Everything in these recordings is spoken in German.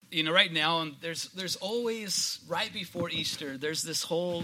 you know, right now, and there's always right before Easter, there's this whole,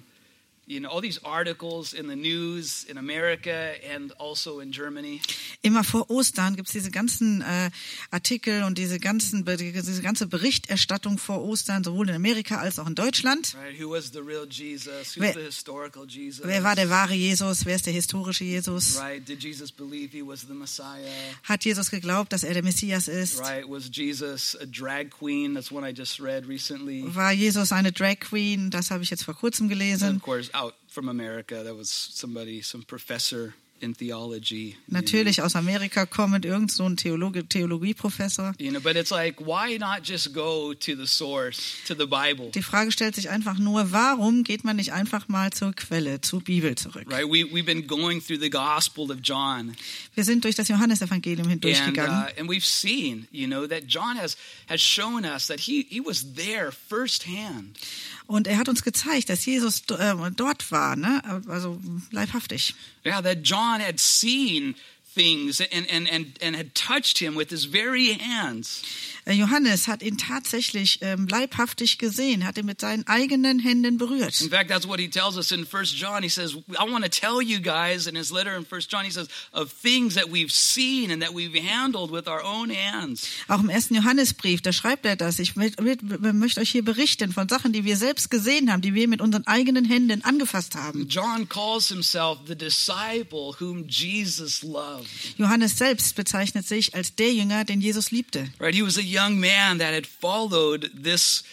you know, all these articles in the news in America and also in Germany. Immer vor Ostern gibt's diese ganzen Artikel und diese ganze Berichterstattung vor Ostern, sowohl in Amerika als auch in Deutschland. Right? Who was the real Jesus? Who's the historical Jesus? Wer war der wahre Jesus? Wer ist der historische Jesus? Right? Did Jesus believe he was the Messiah? Hat Jesus geglaubt, dass er der Messias ist? Right? Was Jesus a drag queen? That's one I just read recently. War Jesus eine Drag Queen? Das habe ich jetzt vor kurzem gelesen. And of course, out from America, that was some professor in theology. Natürlich aus Amerika kommend, irgend so ein Theologieprofessor. You know, but it's like, why not just go to the source, to the Bible? Die Frage stellt sich einfach nur, warum geht man nicht einfach mal zur Quelle, zur Bibel zurück? Right? We've been going through the Gospel of John. Wir sind durch das Johannesevangelium hindurchgegangen. And we've seen, you know, that John has shown us that he was there firsthand. Und er hat uns gezeigt, dass Jesus dort war, ne? Also leibhaftig. Yeah, that John had seen things and had touched him with his very hands. Johannes hat ihn tatsächlich leibhaftig gesehen, hat ihn mit seinen eigenen Händen berührt. In fact, that's what he tells us in 1 John. He says, I want to tell you guys, in his letter in 1 John, he says, of things that we've seen and that we've handled with our own hands. Auch im 1. Johannesbrief, da schreibt er das. Ich möchte euch hier berichten von Sachen, die wir selbst gesehen haben, die wir mit unseren eigenen Händen angefasst haben. John calls himself the disciple whom Jesus loved. Johannes selbst bezeichnet sich als der Jünger, den Jesus liebte. Right, he was a young man that had followed this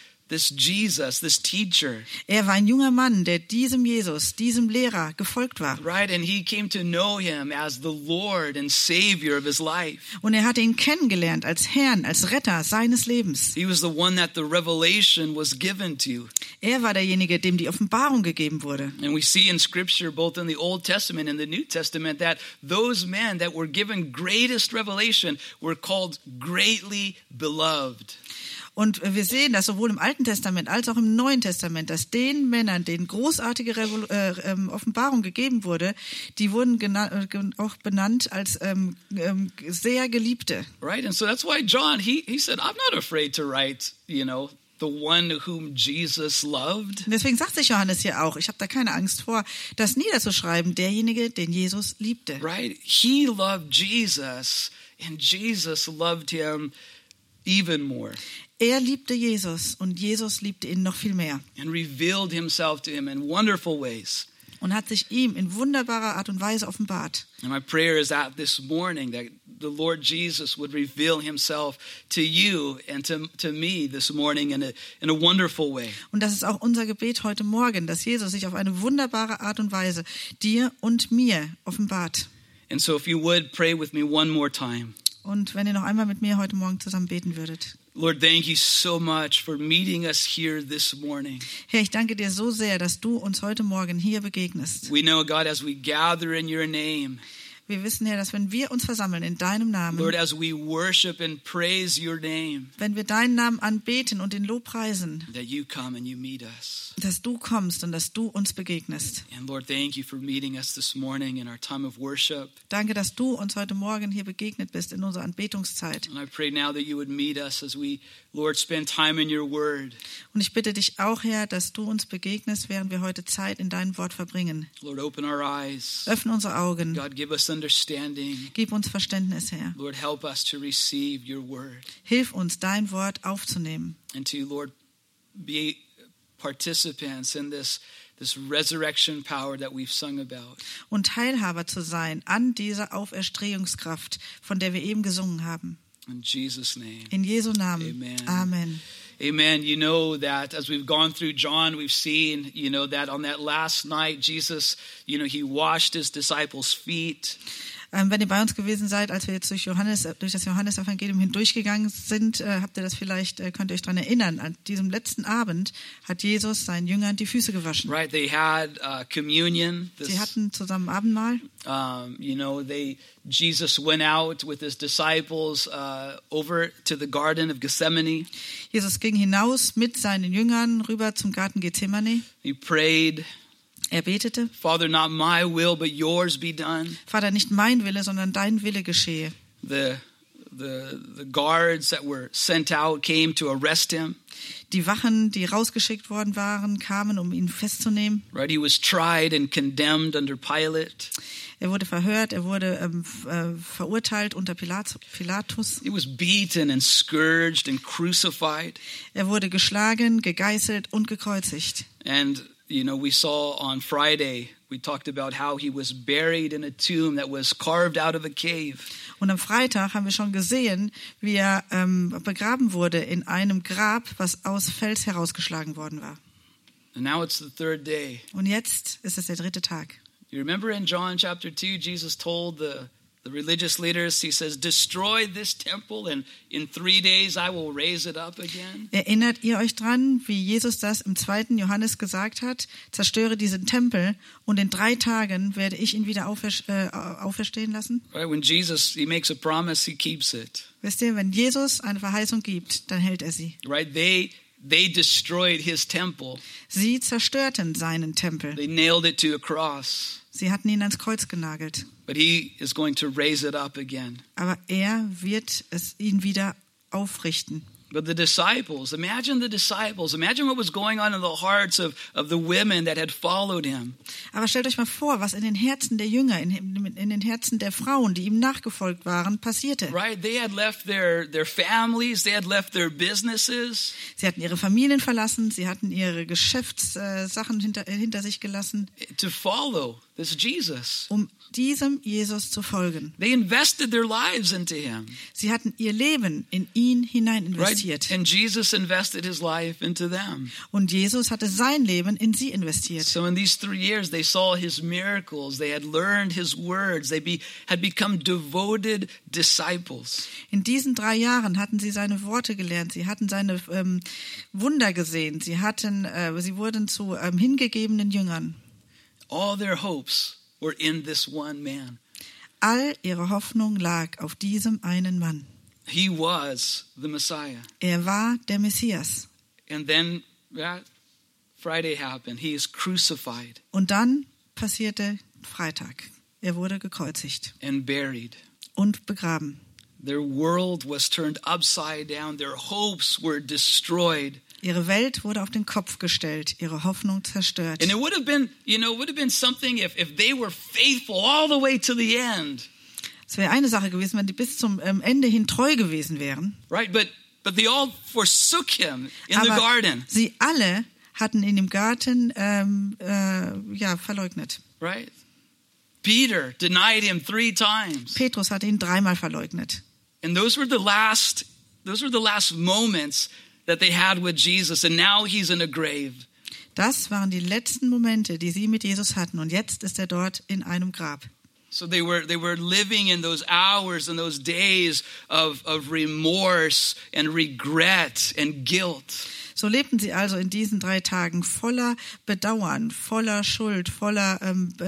Jesus, this teacher. Er war ein junger Mann, der diesem Jesus, diesem Lehrer gefolgt war. Right, and he came to know him as the Lord and Savior of his life. Und er hatte ihn kennengelernt als Herrn, als Retter seines Lebens. He was the one that the revelation was given to. Er war derjenige, dem die Offenbarung gegeben wurde. And we see in Scripture, both in the Old Testament and the New Testament, that those men that were given greatest revelation were called greatly beloved. Und wir sehen das sowohl im Alten Testament als auch im Neuen Testament, dass den Männern, denen großartige Offenbarung gegeben wurde, die wurden auch benannt als sehr Geliebte. Right, and so that's why John, he said, I'm not afraid to write, you know, the one whom Jesus loved. Und deswegen sagt sich Johannes hier auch, ich habe da keine Angst vor, das niederzuschreiben, derjenige, den Jesus liebte. Right, he loved Jesus and Jesus loved him even more. Er liebte Jesus und Jesus liebte ihn noch viel mehr. And revealed himself to him in wonderful ways. Und hat sich ihm in wunderbarer Art und Weise offenbart. And my prayer is that this morning that the Lord Jesus would reveal himself to you and to me this morning in a wonderful way. Und das ist auch unser Gebet heute Morgen, dass Jesus sich auf eine wunderbare Art und Weise dir und mir offenbart. And so if you would pray with me one more time. Und wenn ihr noch einmal mit mir heute Morgen zusammen beten würdet. Lord, thank you so much for meeting us here this morning. Herr, ich danke dir so sehr, dass du uns heute Morgen hier begegnest. We know, God, as we gather in your name, Wir wissen, Herr, dass wenn wir uns versammeln in deinem Namen, Lord, as we worship and praise your name, wenn wir deinen Namen anbeten und ihn lobpreisen, that you come and you meet us. dass du kommst und dass du uns begegnest. And Lord, thank you for meeting us this morning in our time of worship. Danke, dass du uns heute Morgen hier begegnet bist in unserer Anbetungszeit. And I pray now that you would meet us as we, Lord, spend time in your word. Und ich bitte dich auch, Herr, dass du uns begegnest, während wir heute Zeit in deinem Wort verbringen. Lord, open our eyes. Öffne unsere Augen. God, give us understanding. Gib uns Verständnis, Herr. Lord, help us to receive your word Hilf uns, dein Wort aufzunehmen. and to, Lord, be participants in this resurrection power that we've sung about. Und Teilhaber zu sein an dieser Auferstehungskraft, von der wir eben gesungen haben. In Jesus' name. In Jesu Namen. Amen. Amen. Amen. You know that as we've gone through John, we've seen, you know, that on that last night, Jesus, you know, he washed his disciples' feet. Wenn ihr bei uns gewesen seid, als wir jetzt durch das Johannesevangelium hindurchgegangen sind, habt ihr das vielleicht, könnt ihr euch daran erinnern, an diesem letzten Abend hat Jesus seinen Jüngern die Füße gewaschen. Right, they had communion. Sie hatten zusammen Abendmahl. You know, Jesus went out with his disciples over to the Garden of Gethsemane. Jesus ging hinaus mit seinen Jüngern rüber zum Garten Gethsemane. He prayed. Er betete. Father, not my will, but yours be done. Vater, nicht mein Wille, sondern dein Wille geschehe. The the guards that were sent out came to arrest him. Die Wachen, die rausgeschickt worden waren, kamen, um ihn festzunehmen. Right, he was tried and condemned under Pilate. Er wurde verhört, er wurde verurteilt unter Pilatus. He was beaten and scourged and crucified. Er wurde geschlagen, gegeißelt und gekreuzigt. And we saw on Friday, we talked about how he was buried in a tomb that was carved out of a cave. Und am Freitag haben wir schon gesehen, wie er begraben wurde in einem Grab, was aus Fels herausgeschlagen worden war. And now it's the third day. Und jetzt ist es der 3. Tag. You remember in John chapter 2, Jesus told the religious leaders, he says, destroy this temple and in 3 days I will raise it up again. Erinnert ihr euch dran, wie Jesus das im 2. Johannes gesagt hat? Zerstöre diesen Tempel und in 3 Tagen werde ich ihn wieder auferstehen lassen. Right, when Jesus, he makes a promise, he keeps it. Wisst ihr, wenn Jesus eine Verheißung gibt, dann hält er sie. Right, they destroyed his temple. Sie zerstörten seinen Tempel. They nailed it to a cross. Sie hatten ihn ans Kreuz genagelt. But he is going to raise it up again. Aber er wird ihn wieder aufrichten. But the disciples, imagine what was going on in the hearts of the women that had followed him. Aber stellt euch mal vor, was in den Herzen der Jünger, in den Herzen der Frauen, die ihm nachgefolgt waren, passierte. Right, they had left their families, they had left their businesses. Sie hatten ihre Familien verlassen, sie hatten ihre Geschäftssachen hinter sich gelassen. To follow this Jesus. Um diesem Jesus zu folgen. They invested their lives into him. Sie hatten ihr Leben in ihn hinein investiert. Right? And Jesus invested his life into them. Und Jesus hatte sein Leben in sie investiert. So in these 3 years they saw his miracles, they had learned his words, they had become devoted disciples. In diesen 3 Jahren hatten sie seine Worte gelernt, sie hatten seine Wunder gesehen, sie wurden zu hingegebenen Jüngern. All their hopes were in this one man. All ihre Hoffnung lag auf diesem einen Mann. He was the Messiah. Er war der Messias. And then Friday happened. He is crucified. Und dann passierte Freitag. Er wurde gekreuzigt. And buried. Und begraben. Their world was turned upside down. Their hopes were destroyed. Ihre Welt wurde auf den Kopf gestellt, ihre Hoffnung zerstört. And it would have been something if they were faithful all the way to the end. Es wäre eine Sache gewesen, wenn die bis zum Ende hin treu gewesen wären. Right, but they all forsook him in the garden. Sie alle hatten ihn im Garten verleugnet. Right? Peter denied him 3 times. Petrus hat ihn 3-mal verleugnet. And those were the last moments that they had with Jesus, and now he's in a grave. Das waren die letzten Momente, die sie mit Jesus hatten, und jetzt ist er dort in einem Grab. So they were living in those hours and those days of remorse and regret and guilt. So lebten sie also in diesen 3 Tagen voller Bedauern, voller Schuld, voller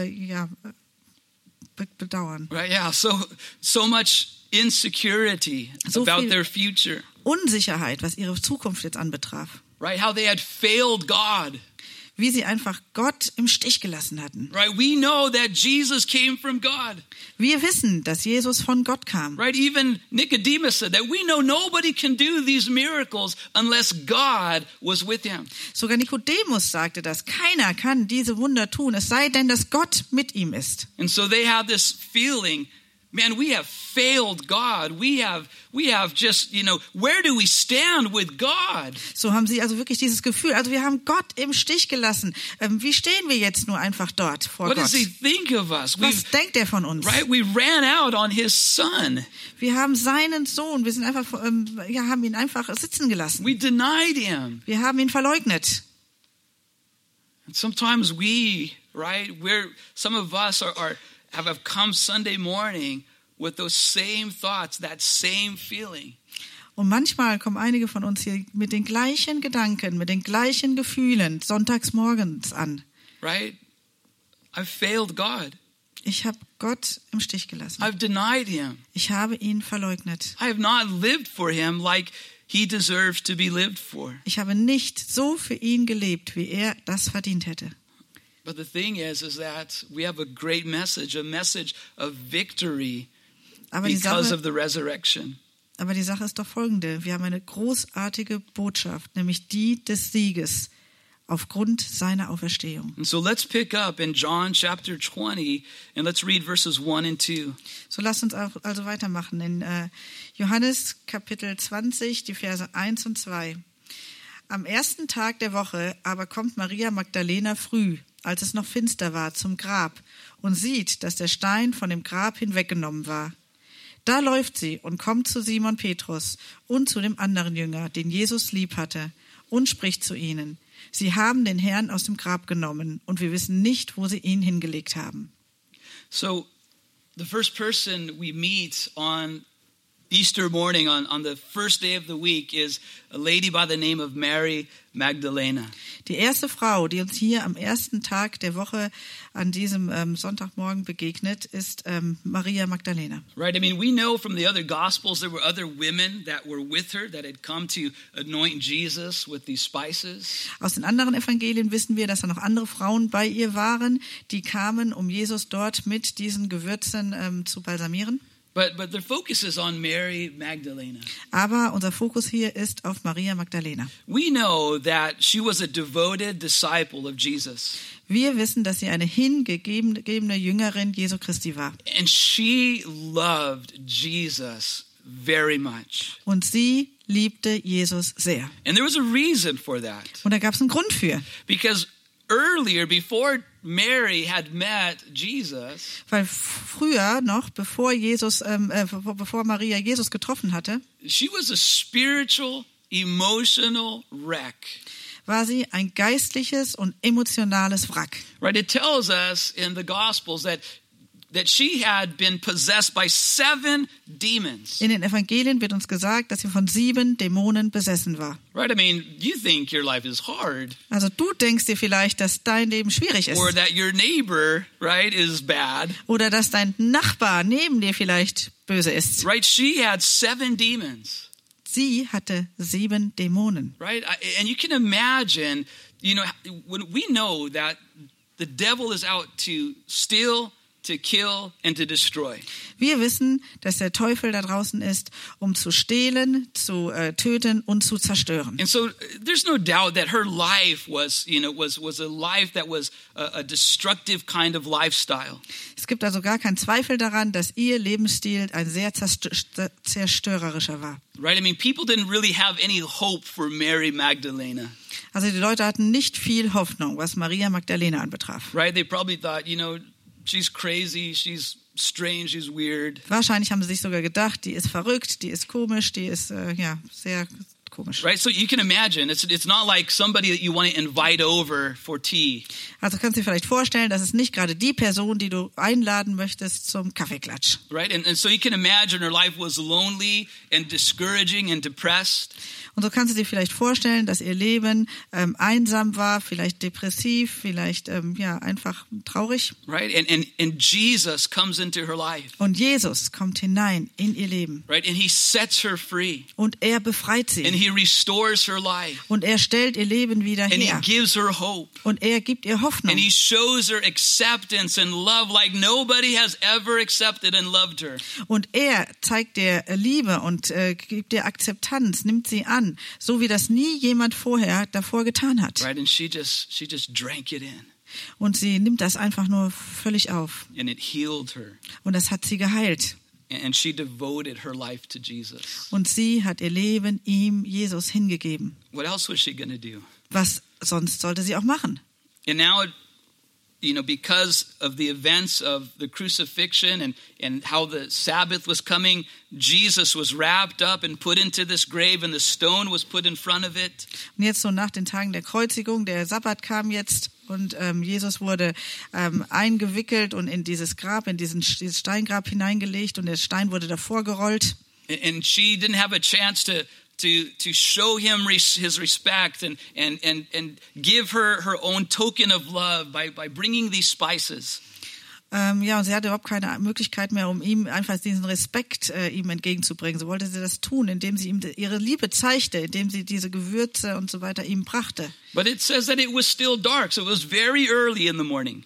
Bedauern. Right? Yeah. So much insecurity about their future. Unsicherheit, was ihre Zukunft jetzt anbetraf. Right? How they had failed God. Wie sie einfach Gott im Stich gelassen hatten. Right? We know that Jesus came from God. Wir wissen, dass Jesus von Gott kam. Right? Even Nicodemus said that we know nobody can do these miracles unless God was with him. Sogar Nikodemus sagte das. Keiner kann diese Wunder tun, es sei denn, dass Gott mit ihm ist. And so they had this feeling, man, we have failed God. We have just, where do we stand with God? So haben sie also wirklich dieses Gefühl, also wir haben Gott im Stich gelassen. Wie stehen wir jetzt nur einfach dort vor What Gott? does he think of us? Was denkt er von uns? Right, we ran out on his son. Wir haben seinen Sohn, wir sind einfach, haben ihn einfach sitzen gelassen. We denied him. Wir haben ihn verleugnet. And sometimes some of us have come Sunday morning with those same thoughts, that same feeling. Und manchmal kommen einige von uns hier mit den gleichen Gedanken, mit den gleichen Gefühlen sonntags morgens an. Right? I've failed God. Ich habe Gott im Stich gelassen. I've denied him. Ich habe ihn verleugnet. I have not lived for him like he deserves to be lived for. Ich habe nicht so für ihn gelebt, wie er das verdient hätte. But the thing is that we have a great message, a message of victory because of the resurrection. Aber die Sache ist doch folgende. Wir haben eine großartige Botschaft, nämlich die des Sieges aufgrund seiner Auferstehung. And so let's pick up in John chapter 20 and let's read verses 1 and 2. So lasst uns auch also weitermachen in Johannes Kapitel 20, die Verse 1 und 2. Am ersten Tag der Woche aber kommt Maria Magdalena früh, als es noch finster war, zum Grab und sieht, dass der Stein von dem Grab hinweggenommen war. Da läuft sie und kommt zu Simon Petrus und zu dem anderen Jünger, den Jesus lieb hatte, und spricht zu ihnen: Sie haben den Herrn aus dem Grab genommen und wir wissen nicht, wo sie ihn hingelegt haben. So the first person we meet on Easter morning, on the first day of the week, is a lady by the name of Mary Magdalena. Die erste Frau, die uns hier am ersten Tag der Woche an diesem Sonntagmorgen begegnet, ist Maria Magdalena. Right? I mean, we know from the other Gospels there were other women that were with her that had come to anoint Jesus with these spices. Aus den anderen Evangelien wissen wir, dass da noch andere Frauen bei ihr waren, die kamen, um Jesus dort mit diesen Gewürzen zu balsamieren. But the focus is on Mary Magdalena. Aber unser Fokus hier ist auf Maria Magdalena. We know that she was a devoted disciple of Jesus. Wir wissen, dass sie eine hingegebene Jüngerin Jesu Christi war. And she loved Jesus very much. Und sie liebte Jesus sehr. And there was a reason for that. Und da gab es einen Grund für. Because earlier, before Mary had met Jesus, Weil früher noch, bevor Maria Jesus getroffen hatte, she was a spiritual, emotional wreck. war sie ein geistliches und emotionales Wrack. Right? It tells us in the Gospels that she had been possessed by 7 demons. In den Evangelien wird uns gesagt, dass sie von 7 Dämonen besessen war. Right? I mean, you think your life is hard. Also du denkst dir vielleicht, dass dein Leben schwierig ist. Or that your neighbor, right, is bad. Oder dass dein Nachbar neben dir vielleicht böse ist. Right? She had 7 demons. Sie hatte 7 Dämonen. Right? And you can imagine, when we know that the devil is out to steal, to kill and to destroy. Wir wissen, dass der Teufel da draußen ist, um zu stehlen, zu töten und zu zerstören. And so there's no doubt that her life was a life that was a destructive kind of lifestyle. Es gibt also gar keinen Zweifel daran, dass ihr Lebensstil ein sehr zerstörerischer war. Right? I mean, people didn't really have any hope for Mary Magdalena. Also die Leute hatten nicht viel Hoffnung, was Maria Magdalena anbetraf. Right? They probably thought, she's crazy, she's strange, she's weird. Wahrscheinlich haben sie sich sogar gedacht, die ist verrückt, die ist komisch, die ist sehr komisch. Right? So you can imagine, it's not like somebody that you want to invite over for tea. Also kannst du dir vielleicht vorstellen, das ist nicht gerade die Person, die du einladen möchtest zum Kaffeeklatsch. Right? And so you can imagine her life was lonely and discouraging and depressed. Und so kannst du dir vielleicht vorstellen, dass ihr Leben einsam war, vielleicht depressiv, vielleicht einfach traurig. Right? And Jesus comes into her life. Und Jesus kommt hinein in ihr Leben. Right? And he sets her free. Und er befreit sie. And he restores her life. Und er stellt ihr Leben wieder And he her. gives her hope. Und er gibt ihr Hoffnung. And he shows her acceptance and love like nobody has ever accepted and loved her. Und er zeigt ihr Liebe und gibt ihr Akzeptanz, nimmt sie an, so wie das nie jemand davor getan hat. Right? And she just drank it in. Und sie nimmt das einfach nur völlig auf. And it healed her. Und das hat sie geheilt. And she devoted her life to Jesus. Und sie hat ihr Leben ihm, Jesus, hingegeben. What else was she going to do? Was sonst sollte sie auch machen? And now, because of the events of the crucifixion and how the Sabbath was coming, Jesus was wrapped up and put into this grave and the stone was put in front of it. Und jetzt so nach den Tagen der Kreuzigung, der Sabbat kam jetzt und Jesus wurde eingewickelt und in dieses Grab, in dieses Steingrab hineingelegt und der Stein wurde davor gerollt. And she didn't have a chance to show him his respect and give her own token of love by bringing these spices. Und sie hatte überhaupt keine Möglichkeit mehr, um ihm einfach diesen Respekt ihm entgegenzubringen. So wollte sie das tun, indem sie ihm ihre Liebe zeigte, indem sie diese Gewürze und so weiter ihm brachte. But it says that it was still dark, so it was very early in the morning.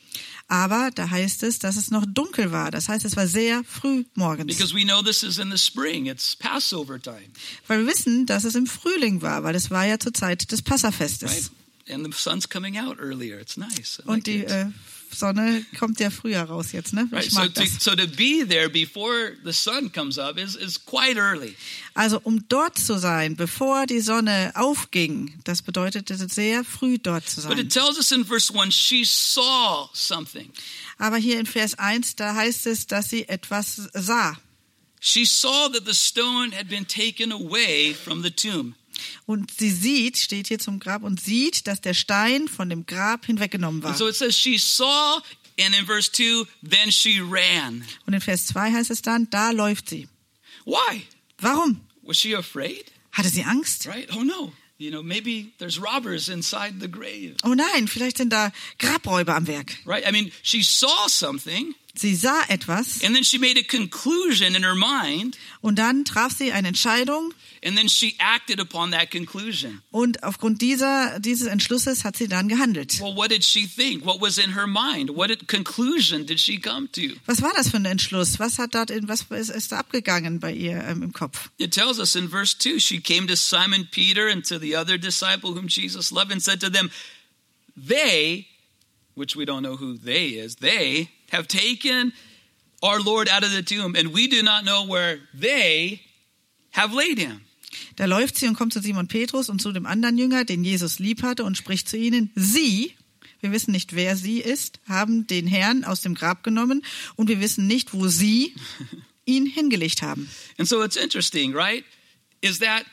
Aber da heißt es, dass es noch dunkel war. Das heißt, es war sehr früh morgens. Because we know this is in the spring. It's Passover time. Weil wir wissen, dass es im Frühling war, weil es war ja zur Zeit des Passafestes. Right? And the sun's coming out earlier. It's nice. I Und like die it. Sonne kommt ja früher raus jetzt, ne? Right? Ich mag das. So to be there before the sun comes up is quite early. Also um dort zu sein, bevor die Sonne aufging, das bedeutete sehr früh dort zu But sein. it tells us in verse 1, she saw something. Aber hier in Vers 1, da heißt es, dass sie etwas sah. She saw that the stone had been taken away from the tomb. Und sie sieht, steht hier zum Grab, und sieht, dass der Stein von dem Grab hinweggenommen war. And so it says she saw, and in verse 2, then she ran. Und in Vers 2 heißt es dann, da läuft sie. Why? Warum? Was she afraid? Hatte sie Angst? Right? Oh no. Maybe there's robbers inside the grave. Oh nein, vielleicht sind da Grabräuber am Werk. Right? I mean, she saw something, Sie sah etwas and then she made a conclusion in her mind, und dann traf sie eine Entscheidung and then she acted upon that conclusion. und aufgrund dieses Entschlusses hat sie dann gehandelt. Well, what did she think? What was in her mind? What conclusion did she come to? Was war das für ein Entschluss? Was ist da abgegangen bei ihr im Kopf? It tells us in verse 2, she came to Simon Peter and to the other disciple whom Jesus loved and said to them, they, which we don't know who they is, they have taken our Lord out of the tomb, and we do not know where they have laid him. Da läuft sie und kommt zu Simon Petrus und zu dem anderen Jünger, den Jesus lieb hatte, und spricht zu ihnen, sie, wir wissen nicht, wer sie ist, haben den Herrn aus dem Grab genommen und wir wissen nicht, wo sie ihn hingelegt haben. And so it's interesting, right? Is that,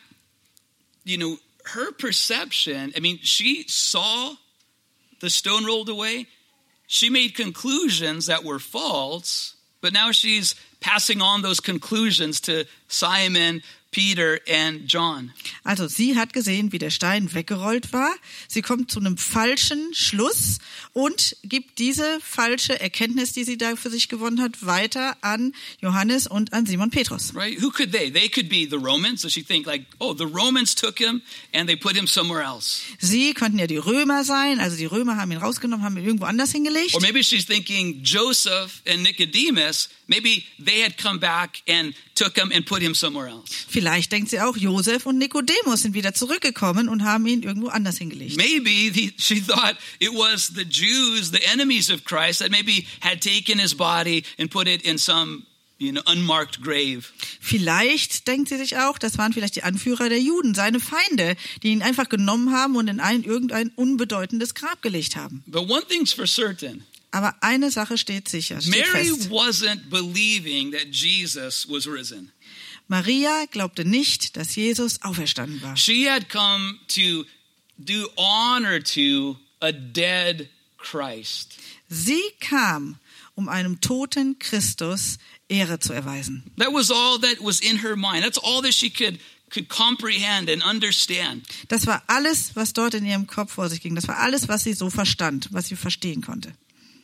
her perception, she saw the stone rolled away. She made conclusions that were false, but now she's passing on those conclusions to Simon, Peter and John. Also sie hat gesehen, wie der Stein weggerollt war. Sie kommt zu einem falschen Schluss und gibt diese falsche Erkenntnis, die sie da für sich gewonnen hat, weiter an Johannes und an Simon Petrus. Right? Who could they? They could be the Romans. So she think like, oh, the Romans took him and they put him somewhere else. Sie könnten ja die Römer sein. Also die Römer haben ihn rausgenommen, haben ihn irgendwo anders hingelegt. Or maybe she's thinking Joseph and Nicodemus, maybe they had come back and took him and put him somewhere else. Vielleicht denkt sie auch, Josef und Nikodemus sind wieder zurückgekommen und haben ihn irgendwo anders hingelegt. Maybe she thought it was the Jews, the enemies of Christ, that maybe had taken his body and put it in some, unmarked grave. Vielleicht denkt sie sich auch, das waren vielleicht die Anführer der Juden, seine Feinde, die ihn einfach genommen haben und in irgendein unbedeutendes Grab gelegt haben. But one thing's for certain. Aber eine Sache steht sicher, steht Mary fest. wasn't believing that Jesus was risen. Maria glaubte nicht, dass Jesus auferstanden war. She had come to do honor to a dead Christ. Sie kam, um einem toten Christus Ehre zu erweisen. That was all that was in her mind. That's all that she could comprehend and understand. Das war alles, was dort in ihrem Kopf vor sich ging. Das war alles, was sie so verstand, was sie verstehen konnte.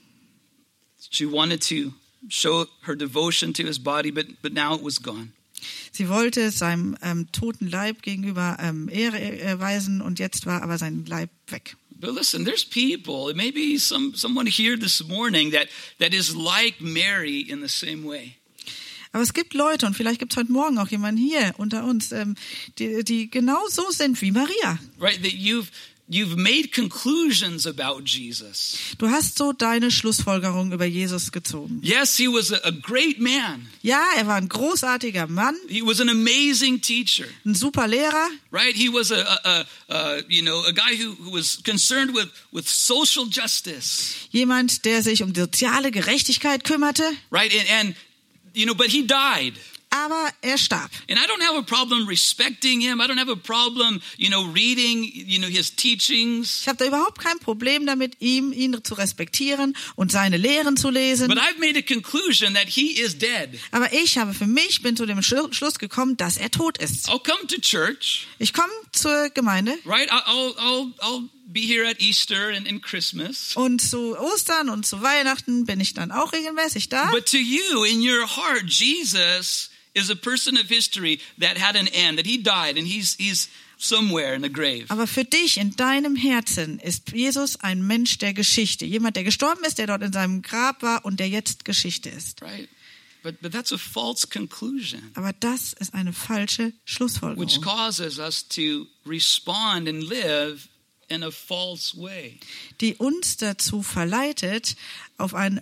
She wanted to show her devotion to his body, but now it was gone. Sie wollte seinem toten Leib gegenüber Ehre erweisen und jetzt war aber sein Leib weg. But listen, there's people, maybe someone here this morning that is like Mary in the same way. Aber es gibt Leute, und vielleicht gibt es heute Morgen auch jemanden hier unter uns, die genau so sind wie Maria. Right, that you've made conclusions about Jesus. Du hast so deine Schlussfolgerung über Jesus gezogen. Yes, he was a great man. Ja, er war ein großartiger Mann, He was an amazing teacher. ein super Lehrer. Right, he was a guy who was concerned with social justice. Jemand, der sich um soziale Gerechtigkeit kümmerte, Right, and but he died. aber er starb. And I don't have a problem respecting him. I don't have a problem, reading, his teachings. Ich habe da überhaupt kein Problem damit, ihn zu respektieren und seine Lehren zu lesen. But I've made a conclusion that he is dead. Aber bin zu dem Schluss gekommen, dass er tot ist. I'll come to church. Ich komme zur Gemeinde. Right, I'll be here at Easter and Christmas. Und zu Ostern und zu Weihnachten bin ich dann auch regelmäßig da. But to you, in your heart, Jesus is a person of history that had an end, that he died, and he's somewhere in the grave. Aber für dich, in deinem Herzen, ist Jesus ein Mensch der Geschichte. Jemand, der gestorben ist, der dort in seinem Grab war und der jetzt Geschichte ist. Right? But that's a false conclusion, Aber das ist eine falsche which Schlussfolgerung, causes us to respond and live in a false way. die uns dazu verleitet, auf eine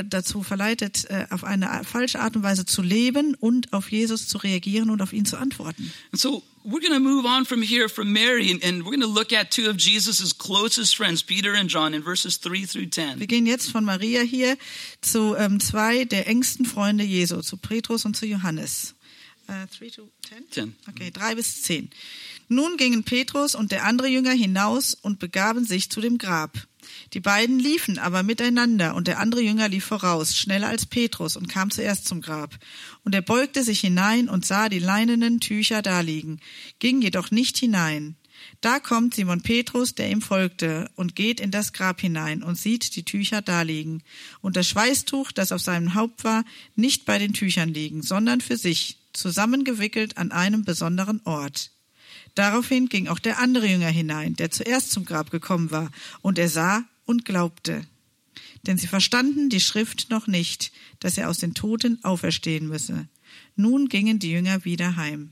falsche Art und Weise zu leben und auf Jesus zu reagieren und auf ihn zu antworten. And so we're going to move on from here from Mary, and we're going to look at two of Jesus' closest friends, Peter and John, in verses 3 through 10. Wir gehen jetzt von Maria hier zu zwei der engsten Freunde Jesu, zu Petrus und zu Johannes. 3 to 10? 10. Okay, 3 bis 10. Nun gingen Petrus und der andere Jünger hinaus und begaben sich zu dem Grab. Die beiden liefen aber miteinander, und der andere Jünger lief voraus, schneller als Petrus, und kam zuerst zum Grab. Und er beugte sich hinein und sah die leinenen Tücher daliegen, ging jedoch nicht hinein. Da kommt Simon Petrus, der ihm folgte, und geht in das Grab hinein und sieht die Tücher daliegen, und das Schweißtuch, das auf seinem Haupt war, nicht bei den Tüchern liegen, sondern für sich, zusammengewickelt an einem besonderen Ort. Daraufhin ging auch der andere Jünger hinein, der zuerst zum Grab gekommen war, und er sah und glaubte. Denn sie verstanden die Schrift noch nicht, dass er aus den Toten auferstehen müsse. Nun gingen die Jünger wieder heim.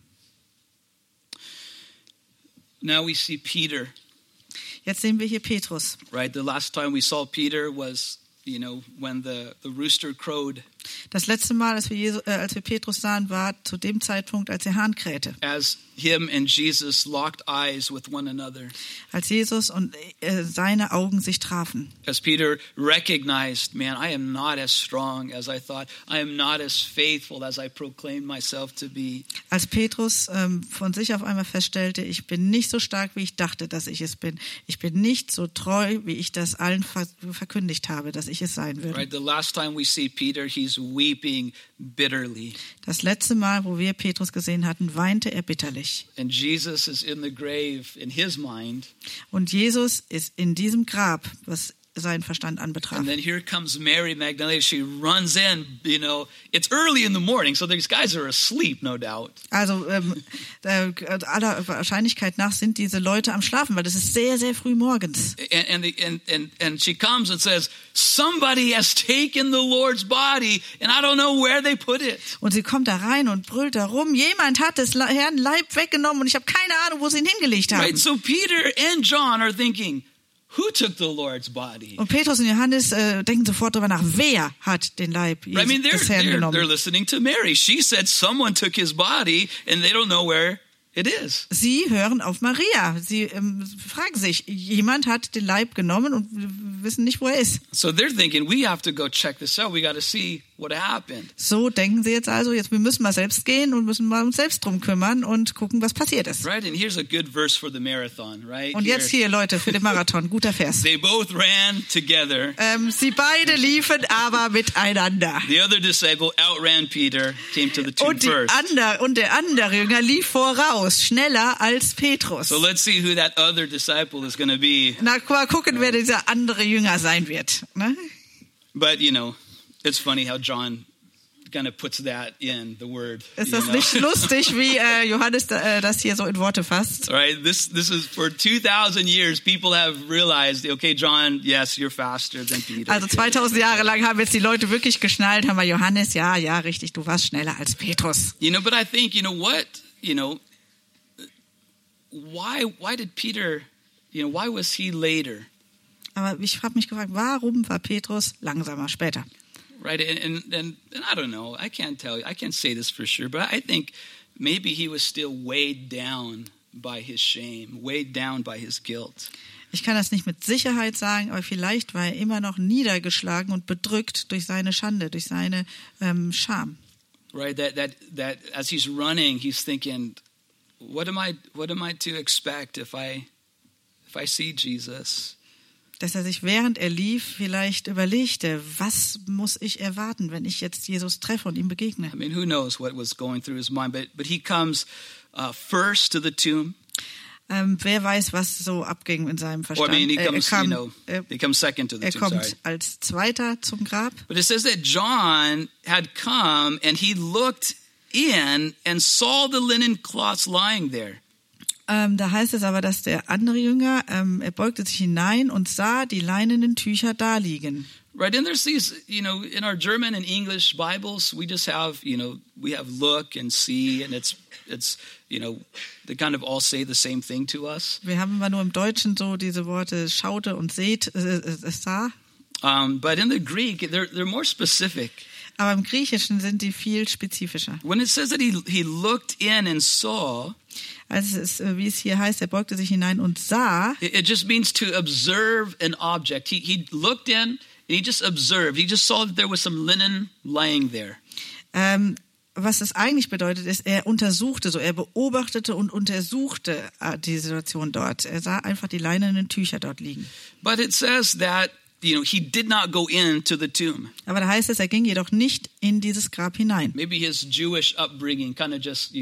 Now we see Peter. Jetzt sehen wir hier Petrus. Right, the last time we saw Peter was, when the rooster crowed. Das letzte Mal, als wir Petrus sahen, war zu dem Zeitpunkt, als der Hahn krähte. As him and Jesus locked eyes with one another. Als Jesus und seine Augen sich trafen. As Peter recognized, man, I am not as strong as I thought. I am not as faithful as I proclaimed myself to be. Als Petrus von sich auf einmal feststellte, ich bin nicht so stark, wie ich dachte, dass ich es bin. Ich bin nicht so treu, wie ich das allen verkündigt habe, dass ich es sein würde. Right, the last time we see Peter, he's weeping bitterly. Das letzte Mal, wo wir Petrus gesehen hatten, weinte er bitterlich. And Jesus is in the grave in his mind. Und Jesus ist in diesem Grab, was seinen Verstand anbetraf. And then here comes Mary Magdalene. She runs in, it's early in the morning, so these guys are asleep, no doubt. Also aller Wahrscheinlichkeit nach sind diese Leute am Schlafen, weil das ist sehr, sehr früh morgens. And she comes and says, somebody has taken the Lord's body, and I don't know where they put it. Und sie kommt da rein und brüllt da rum, jemand hat des Herrn Leib weggenommen und ich habe keine Ahnung, wo sie ihn hingelegt haben. Right, so Peter and John are thinking, who took the Lord's body? Und Petrus und Johannes denken sofort darüber nach, wer hat den Leib des Herrn genommen? They're listening to Mary. She said someone took his body and they don't know where it is. Sie hören auf Maria. Sie fragen sich, jemand hat den Leib genommen und wissen nicht, wo er ist. So they're thinking, we have to go check this out. We got to see what happened. So denken sie jetzt also, wir müssen mal selbst gehen und müssen mal uns selbst drum kümmern und gucken, was passiert ist. Right, and here's a good verse for the marathon, right? Und jetzt hier, Leute, für den Marathon, guter Vers. They both ran together. Sie beide liefen aber miteinander. The other disciple outran Peter, came to the tomb Und first. Der andere Jünger lief voraus, schneller als Petrus. So let's see who that other disciple is going to be. Na, mal gucken, wer dieser andere Jünger sein wird. Ne? But, it's funny how John kind of puts that in the word. Ist das nicht lustig, wie Johannes das hier so in Worte fasst? Right, this is for 2,000 years people have realized, okay, John, yes, you're faster than Peter. Also 2000 Jahre lang haben jetzt die Leute wirklich geschnallt, haben wir Johannes, ja, richtig, du warst schneller als Petrus. But I think, why did Peter, why was he later? Aber ich habe mich gefragt, warum war Petrus langsamer später? Right, and I don't know, I can't say this for sure, but I think maybe he was still weighed down by his shame, weighed down by his guilt. Ich kann das nicht mit Sicherheit sagen, aber vielleicht war er immer noch niedergeschlagen und bedrückt durch seine Schande, durch seine Scham. Right, that as he's running, he's thinking, what am I to expect if I see Jesus? Dass er sich, während er lief, vielleicht überlegte, was muss ich erwarten, wenn ich jetzt Jesus treffe und ihm begegne? I mean, who knows what was going through his mind, but he comes first to the tomb. Wer weiß, was so abging in seinem Verstand. Or, I mean, he comes second to the tomb. Er kommt als Zweiter zum Grab. But it says that John had come and he looked in and saw the linen cloths lying there. Da heißt es aber, dass der andere Jünger, er beugte sich hinein und sah die leinenen Tücher daliegen. Right, and there's these, in our German and English Bibles, we just have, we have look and see, and it's, they kind of all say the same thing to us. Wir haben immer nur im Deutschen so diese Worte schaute und seht, sah. But in the Greek, they're more specific. Aber im Griechischen sind die viel spezifischer. When it says that he looked in and saw, Also wie es hier heißt, er beugte sich hinein und sah. it just means to observe an object. He looked in and he just observed. He just saw that there was some linen lying there. Was es eigentlich bedeutet, ist, er untersuchte so, er beobachtete und untersuchte die Situation dort. Er sah einfach die leinenen Tücher dort liegen. But it says that, he did not go into the tomb. Aber da heißt es, er ging jedoch nicht in dieses Grab hinein. Maybe his Jewish upbringing kind of just,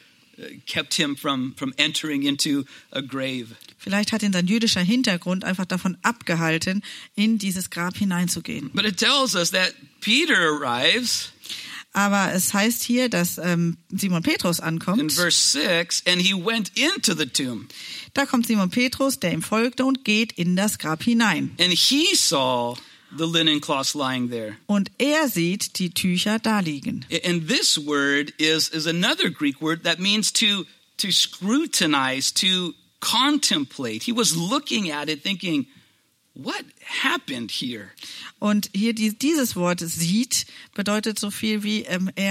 kept him from entering into a grave. Vielleicht hat ihn sein jüdischer Hintergrund einfach davon abgehalten, in dieses Grab hineinzugehen. But it tells us that Peter arrives Aber es heißt hier, dass Simon Petrus in ankommt. verse 6, and he went into the tomb. Da kommt Simon Petrus, der ihm folgte und geht in das Grab hinein. And he saw the linen cloths lying there. Und er sieht die Tücher da liegen. And this word is another Greek word that means to scrutinize, to contemplate. He was looking at it thinking, what happened here? Und hier dieses Wort sieht bedeutet so viel wie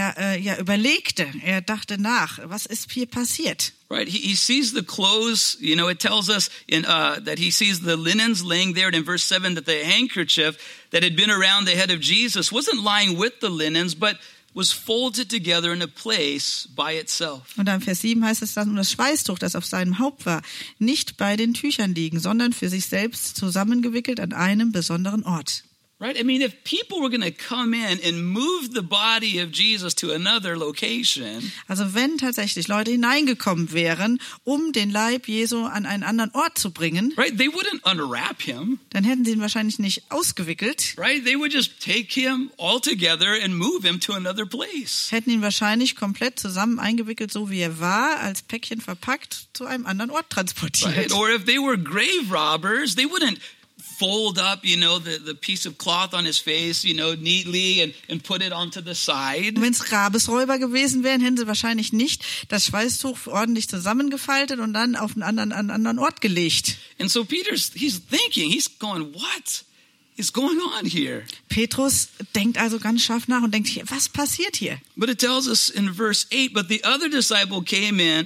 er überlegte, er dachte nach, was ist hier passiert? Right, he sees the clothes, it tells us that he sees the linens laying there, and in verse 7 that the handkerchief that had been around the head of Jesus wasn't lying with the linens, but was folded together in a place by itself. Und dann Vers 7 heißt es dann, und das Schweißtuch, das auf seinem Haupt war, nicht bei den Tüchern liegen, sondern für sich selbst zusammengewickelt an einem besonderen Ort. Right? I mean, if people were going to come in and move the body of Jesus to another location, Also wenn tatsächlich Leute hineingekommen wären, um den Leib Jesu an einen anderen Ort zu bringen, right? They wouldn't unwrap him, dann hätten sie ihn wahrscheinlich nicht ausgewickelt, right? They would just take him all together and move him to another place. hätten ihn wahrscheinlich komplett zusammen eingewickelt, so wie er war, als Päckchen verpackt, zu einem anderen Ort transportiert. Right? Or if they were grave robbers, they wouldn't fold up, the piece of cloth on his face, neatly and put it onto the side. Wenn es Grabesräuber gewesen wären, hätten sie wahrscheinlich nicht das Schweißtuch ordentlich zusammengefaltet und dann auf einen anderen Ort gelegt. And so he's thinking, he's going, what is going on here? Petrus denkt also ganz scharf nach und denkt, was passiert hier? But it tells us in verse 8, but the other disciple came in,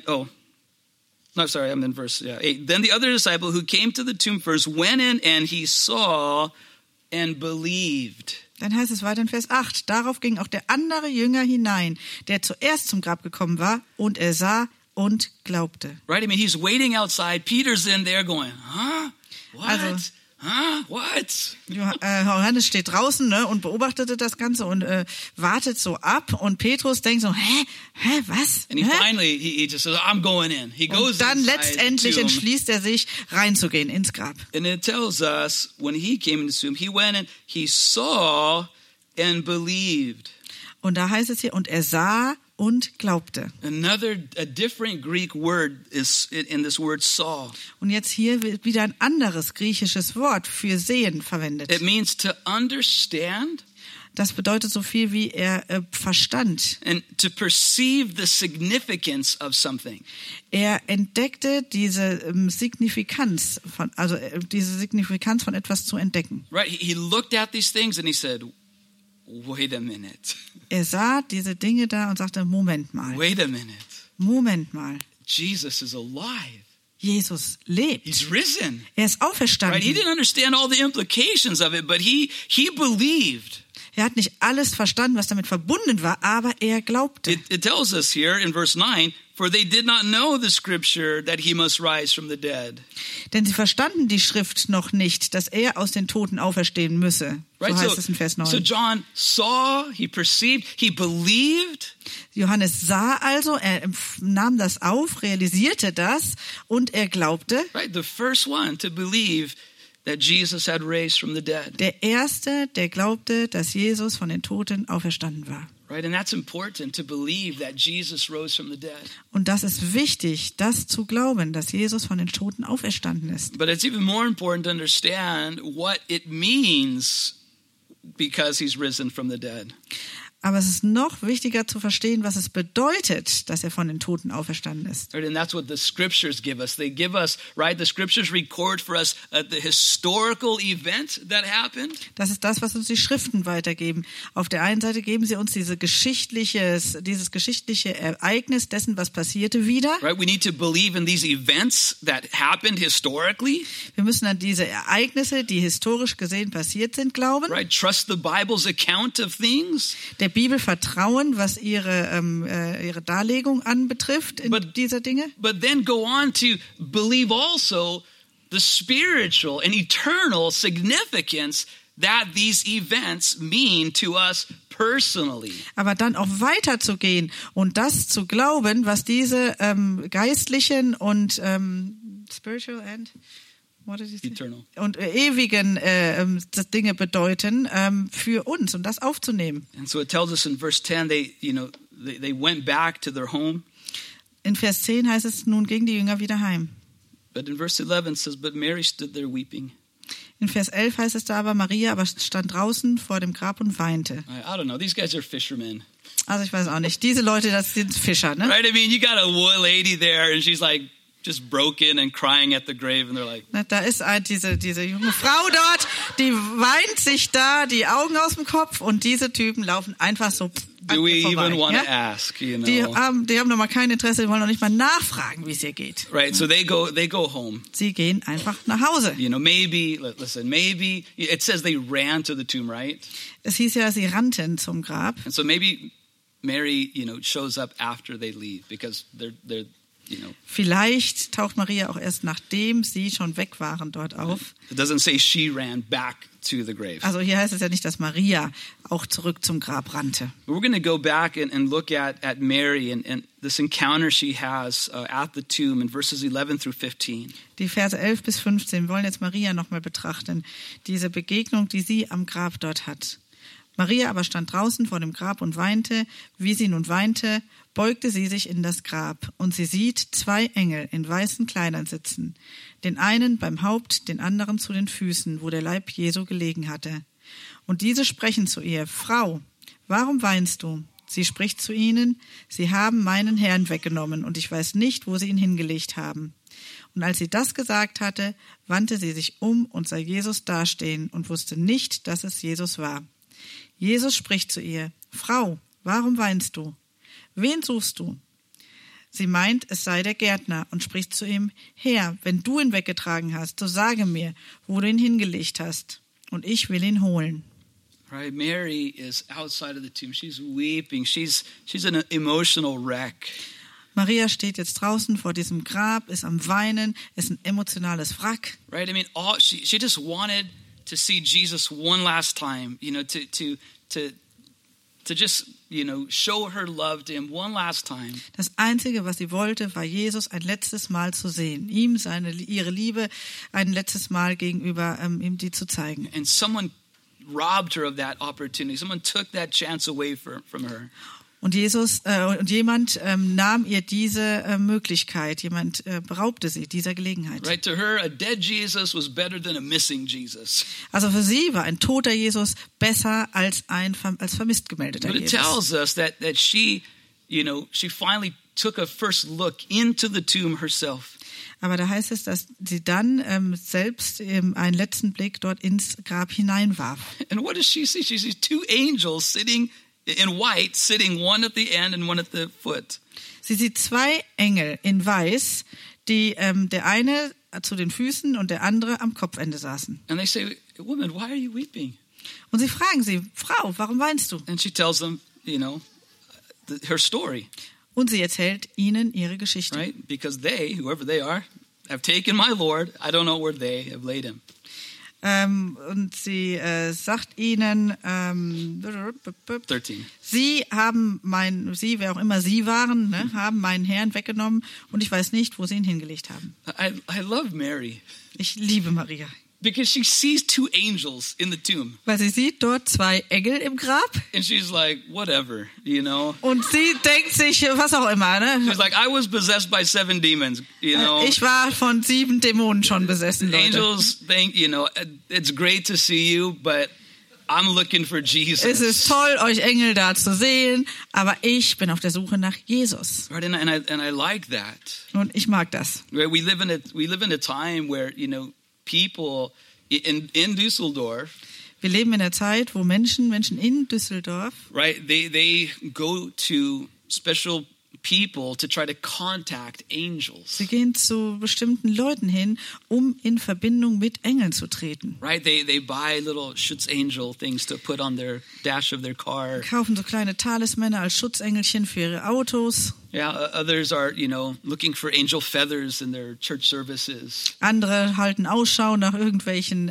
I'm in verse 8. Then the other disciple who came to the tomb first went in and he saw and believed. Dann heißt es weiter in Vers 8. Darauf ging auch der andere Jünger hinein, der zuerst zum Grab gekommen war, und er sah und glaubte. Right? I mean, he's waiting outside. Peter's in there going, what? Also, What? Johannes steht draußen, ne, und beobachtete das Ganze und wartet so ab. Und Petrus denkt so, was? And he finally, he just says, I'm going in. He goes Und dann inside letztendlich the tomb. entschließt er sich, reinzugehen ins Grab. And it tells us, when he came into the tomb, he went and he saw and believed. Und da heißt es hier, und er sah und glaubte. A different Greek word is in this word saw. Und jetzt hier wird wieder ein anderes griechisches Wort für sehen verwendet. It means to understand Das bedeutet so viel wie er verstand. and to perceive the significance of something. Er entdeckte diese Signifikanz von etwas zu entdecken. Right? He looked at these things and he said, wait a minute. Er sah diese Dinge da und sagte, Moment mal. Moment mal. Jesus is alive. Jesus lebt. He's risen. Er ist auferstanden. Right? He didn't understand all the implications of it, but he believed. Er hat nicht alles verstanden, was damit verbunden war, aber er glaubte. It tells us here in verse 9, for they did not know the scripture that he must rise from the dead. Denn sie verstanden die Schrift noch nicht, dass er aus den Toten auferstehen müsse. So Right? heißt es in Vers 9. So John saw, he perceived, he believed. Johannes sah also, er nahm das auf, realisierte das und er glaubte. Right? The first one to believe that Jesus had raised from the dead. Der Erste, der glaubte, dass Jesus von den Toten auferstanden war. Right, and that's important to believe that Jesus rose from the dead. Und das ist wichtig, das zu glauben, dass Jesus von den Toten auferstanden ist. But it's even more important to understand what it means because he's risen from the dead. Aber es ist noch wichtiger zu verstehen, was es bedeutet, dass er von den Toten auferstanden ist. Right, and that's what the scriptures give us. They give us, right, the scriptures record for us the historical event that happened. Das ist das, was uns die Schriften weitergeben. Auf der einen Seite geben sie uns dieses geschichtliche Ereignis dessen, was passierte, wieder. Right, we need to believe in these events that happened historically. Wir müssen an diese Ereignisse, die historisch gesehen passiert sind, glauben. Right, trust the Bible's account of things. Der Bibel vertrauen, was ihre Darlegung anbetrifft in dieser Dinge. But then go on to believe also the spiritual and eternal significance that these events mean to us personally. Aber dann auch weiterzugehen und das zu glauben, was diese geistlichen und spiritual and what did you say? Eternal. Und ewigen Dinge bedeuten für uns und das aufzunehmen. And so it tells us in verse 10 they went back to their home. In Vers 10 heißt es, nun gingen die Jünger wieder heim. But in verse 11 it says, but Mary stood there weeping. In Vers 11 heißt es da aber, Maria aber stand draußen vor dem Grab und weinte. I don't know, these guys are fishermen. Also ich weiß auch nicht, diese Leute, das sind Fischer, ne? Right, I mean, you got a lady there and she's like just broken and crying at the grave, and they're like, da ist diese junge Frau dort, die weint sich da die Augen aus dem Kopf und diese Typen laufen einfach so do we vorbei, even want to ja? ask, you know? Die haben noch mal kein Interesse, die wollen noch nicht mal nachfragen, wie es ihr geht. Right, so they go home. Sie gehen einfach nach Hause. You know, maybe it says they ran to the tomb, right? Es hieß ja, sie rannten zum Grab. And so maybe Mary, shows up after they leave because they're Vielleicht taucht Maria auch erst nachdem sie schon weg waren dort auf. It doesn't say she ran back to the grave. Also hier heißt es ja nicht, dass Maria auch zurück zum Grab rannte. We're going to go back and look at Mary and this encounter she has at the tomb in verses 11 through 15. Die Verse 11 bis 15. Wir wollen jetzt Maria nochmal betrachten. Diese Begegnung, die sie am Grab dort hat. Maria aber stand draußen vor dem Grab und weinte. Wie sie nun weinte, beugte sie sich in das Grab. Und sie sieht 2 Engel in weißen Kleidern sitzen. Den einen beim Haupt, den anderen zu den Füßen, wo der Leib Jesu gelegen hatte. Und diese sprechen zu ihr: Frau, warum weinst du? Sie spricht zu ihnen: Sie haben meinen Herrn weggenommen, und ich weiß nicht, wo sie ihn hingelegt haben. Und als sie das gesagt hatte, wandte sie sich um und sah Jesus dastehen und wusste nicht, dass es Jesus war. Jesus spricht zu ihr: Frau, warum weinst du? Wen suchst du? Sie meint, es sei der Gärtner und spricht zu ihm: Herr, wenn du ihn weggetragen hast, so sage mir, wo du ihn hingelegt hast, und ich will ihn holen. Right, Mary is outside of the tomb. She's weeping. She's an emotional wreck. Maria steht jetzt draußen vor diesem Grab, ist am Weinen, ist ein emotionales Wrack. Right, I mean, she just wanted to see Jesus one last time, to just, show her love to him one last time. Das Einzige, was sie wollte, war Jesus ein letztes Mal zu sehen, ihm ihre Liebe ein letztes Mal gegenüber ihm die zu zeigen. And someone robbed her of that opportunity. Someone took that chance away from her. Und jemand nahm ihr diese Möglichkeit, jemand beraubte sie dieser Gelegenheit. Right, to her, a dead Jesus was better than a missing Jesus. Also für sie war ein toter Jesus besser als vermisst gemeldeter But it Jesus. tells us that she finally took a first look into the tomb herself. Aber da heißt es, dass sie dann selbst einen letzten Blick dort ins Grab hineinwarf. And what does she see? She sees 2 angels sitting in white, sitting one at the end and one at the foot. Sie sieht 2 Engel in Weiß, die der eine zu den Füßen und der andere am Kopfende saßen. And they say, "Woman, why are you weeping?" Und sie fragen sie: Frau, warum weinst du? And she tells them, her story. Und sie erzählt ihnen ihre Geschichte. Right? Because they, whoever they are, have taken my Lord. I don't know where they have laid him. Und sie sagt ihnen, 13. sie, wer auch immer sie waren, ne, haben meinen Herrn weggenommen und ich weiß nicht, wo sie ihn hingelegt haben. I love Mary. Ich liebe Maria. because she sees 2 angels in the tomb. Weil sie sieht dort 2 Engel im Grab. And she's like, whatever, you know. Und sie denkt sich, was auch immer, ne? She's like, I was possessed by 7 demons, you know. Ich war von 7 Dämonen schon besessen, Leute. Angels think, you know, it's great to see you, but I'm looking for Jesus. Es ist toll, euch Engel da zu sehen, aber ich bin auf der Suche nach Jesus. Right, and I like that. Und ich mag das. Right, we live in a time where, you know, people in Düsseldorf, Wir leben in einer Zeit, wo Menschen in Düsseldorf, right, they go to special people to try to contact angels. sie gehen zu bestimmten Leuten hin, um in Verbindung mit Engeln zu treten. Right, they buy little Schutzengel things to put on their dash of their car. Kaufen so kleine Talismänner als Schutzengelchen für ihre Autos. Yeah, others are, you know, looking for angel feathers in their church services. Andere halten Ausschau nach irgendwelchen